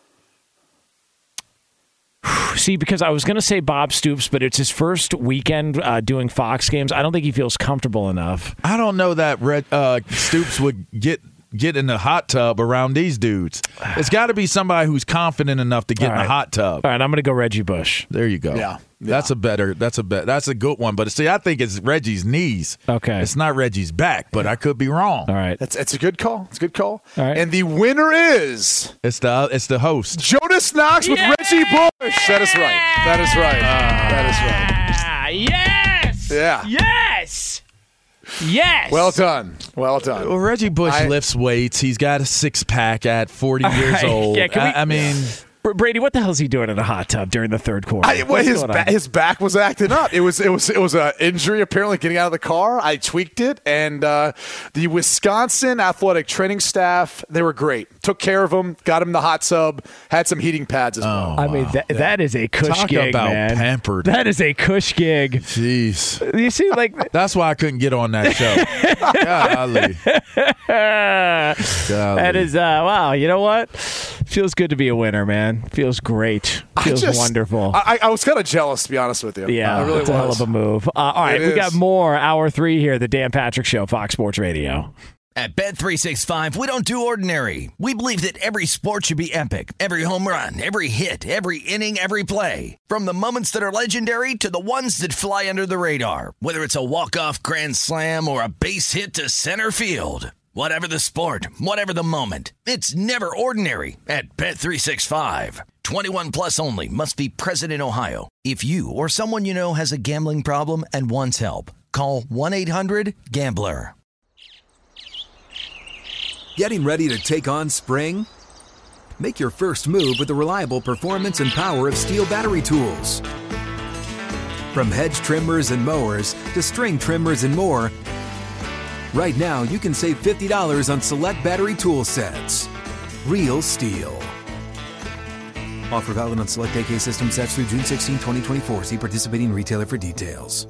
[SPEAKER 6] See, because I was going to say Bob Stoops, but it's his first weekend uh, doing Fox games. I don't think he feels comfortable enough.
[SPEAKER 7] I don't know that Red, uh, Stoops would get get in the hot tub around these dudes. It's got to be somebody who's confident enough to get
[SPEAKER 6] All
[SPEAKER 7] in
[SPEAKER 6] right.
[SPEAKER 7] the hot tub.
[SPEAKER 6] All right, I'm going to go Reggie Bush.
[SPEAKER 7] There you go.
[SPEAKER 8] Yeah.
[SPEAKER 7] That's a better. That's a bet. That's a good one. But see, I think it's Reggie's knees.
[SPEAKER 6] Okay.
[SPEAKER 7] It's not Reggie's back, but I could be wrong.
[SPEAKER 6] All right.
[SPEAKER 8] That's it's a good call. It's a good call.
[SPEAKER 6] All right.
[SPEAKER 8] And the winner is
[SPEAKER 7] It's the it's the host.
[SPEAKER 8] Jonas Knox with
[SPEAKER 6] Yeah!
[SPEAKER 8] Reggie Bush. That is right. That is right.
[SPEAKER 6] Ah,
[SPEAKER 8] that
[SPEAKER 6] yes.
[SPEAKER 8] Yeah.
[SPEAKER 6] Yes. Yes.
[SPEAKER 8] Well done. Well done.
[SPEAKER 7] Well, Reggie Bush
[SPEAKER 8] I-
[SPEAKER 7] lifts weights. He's got a six pack at forty
[SPEAKER 6] All
[SPEAKER 7] years
[SPEAKER 6] right.
[SPEAKER 7] old.
[SPEAKER 6] Yeah, can we-
[SPEAKER 7] I, I mean,
[SPEAKER 6] Br- Brady, what the hell is he doing in a hot tub during the third quarter?
[SPEAKER 8] I, well,
[SPEAKER 6] What's
[SPEAKER 8] his
[SPEAKER 6] going
[SPEAKER 8] ba-
[SPEAKER 6] on?
[SPEAKER 8] his back was acting up. It was it was it was an injury apparently getting out of the car. I tweaked it, and uh, the Wisconsin athletic training staff, they were great. Took care of him, got him in the hot tub, had some heating pads as well.
[SPEAKER 6] I mean, that, that is a cush
[SPEAKER 7] talk
[SPEAKER 6] gig,
[SPEAKER 7] about
[SPEAKER 6] man.
[SPEAKER 7] pampered.
[SPEAKER 6] That is a cush gig.
[SPEAKER 7] Jeez.
[SPEAKER 6] You see, like
[SPEAKER 7] That's why I couldn't get on that show. Golly. Golly.
[SPEAKER 6] that is uh, wow. You know what? Feels good to be a winner, man. Feels great.
[SPEAKER 8] I
[SPEAKER 6] Feels
[SPEAKER 8] just-
[SPEAKER 6] wonderful.
[SPEAKER 8] I, I was kind of jealous, to be honest with you.
[SPEAKER 6] Yeah,
[SPEAKER 8] I really
[SPEAKER 6] it's a hell
[SPEAKER 8] was.
[SPEAKER 6] of a move. Uh, all right,
[SPEAKER 8] It
[SPEAKER 6] we got
[SPEAKER 8] is.
[SPEAKER 6] more. Hour three here, the Dan Patrick Show, Fox Sports Radio.
[SPEAKER 3] At Bet three sixty-five, we don't do ordinary. We believe that every sport should be epic. Every home run, every hit, every inning, every play. From the moments that are legendary to the ones that fly under the radar. Whether it's a walk-off grand slam or a base hit to center field. Whatever the sport, whatever the moment, it's never ordinary at Bet three sixty-five. twenty-one plus only. Must be present in Ohio. If you or someone you know has a gambling problem and wants help, call one eight hundred gambler.
[SPEAKER 14] Getting ready to take on spring? Make your first move with the reliable performance and power of Steel battery tools. From hedge trimmers and mowers to string trimmers and more, right now you can save fifty dollars on select battery tool sets. Real Steel. Offer valid on select A K system sets through June sixteenth, twenty twenty-four. See participating retailer for details.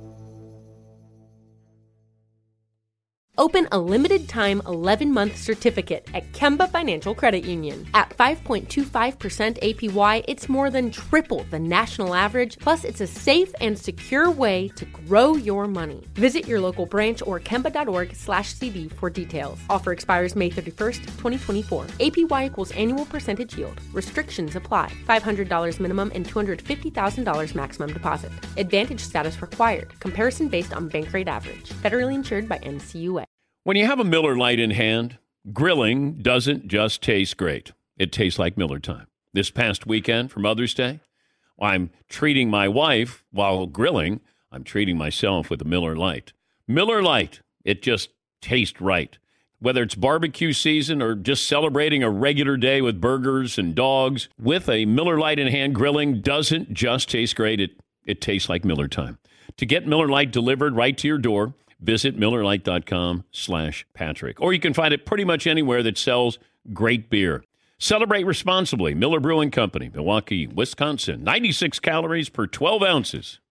[SPEAKER 15] Open a limited-time eleven-month certificate at Kemba Financial Credit Union. At five point two five percent A P Y, it's more than triple the national average, plus it's a safe and secure way to grow your money. Visit your local branch or kemba.org slash CD for details. Offer expires May thirty-first, twenty twenty-four. A P Y equals annual percentage yield. Restrictions apply. five hundred dollars minimum and two hundred fifty thousand dollars maximum deposit. Advantage status required. Comparison based on bank rate average. Federally insured by N C U A.
[SPEAKER 4] When you have a Miller Lite in hand, grilling doesn't just taste great. It tastes like Miller time. This past weekend for Mother's Day, I'm treating my wife while grilling. I'm treating myself with a Miller Lite. Miller Lite, it just tastes right. Whether it's barbecue season or just celebrating a regular day with burgers and dogs, with a Miller Lite in hand, grilling doesn't just taste great. It, it tastes like Miller time. To get Miller Lite delivered right to your door, visit MillerLite.com slash Patrick. Or you can find it pretty much anywhere that sells great beer. Celebrate responsibly. Miller Brewing Company, Milwaukee, Wisconsin. ninety-six calories per twelve ounces.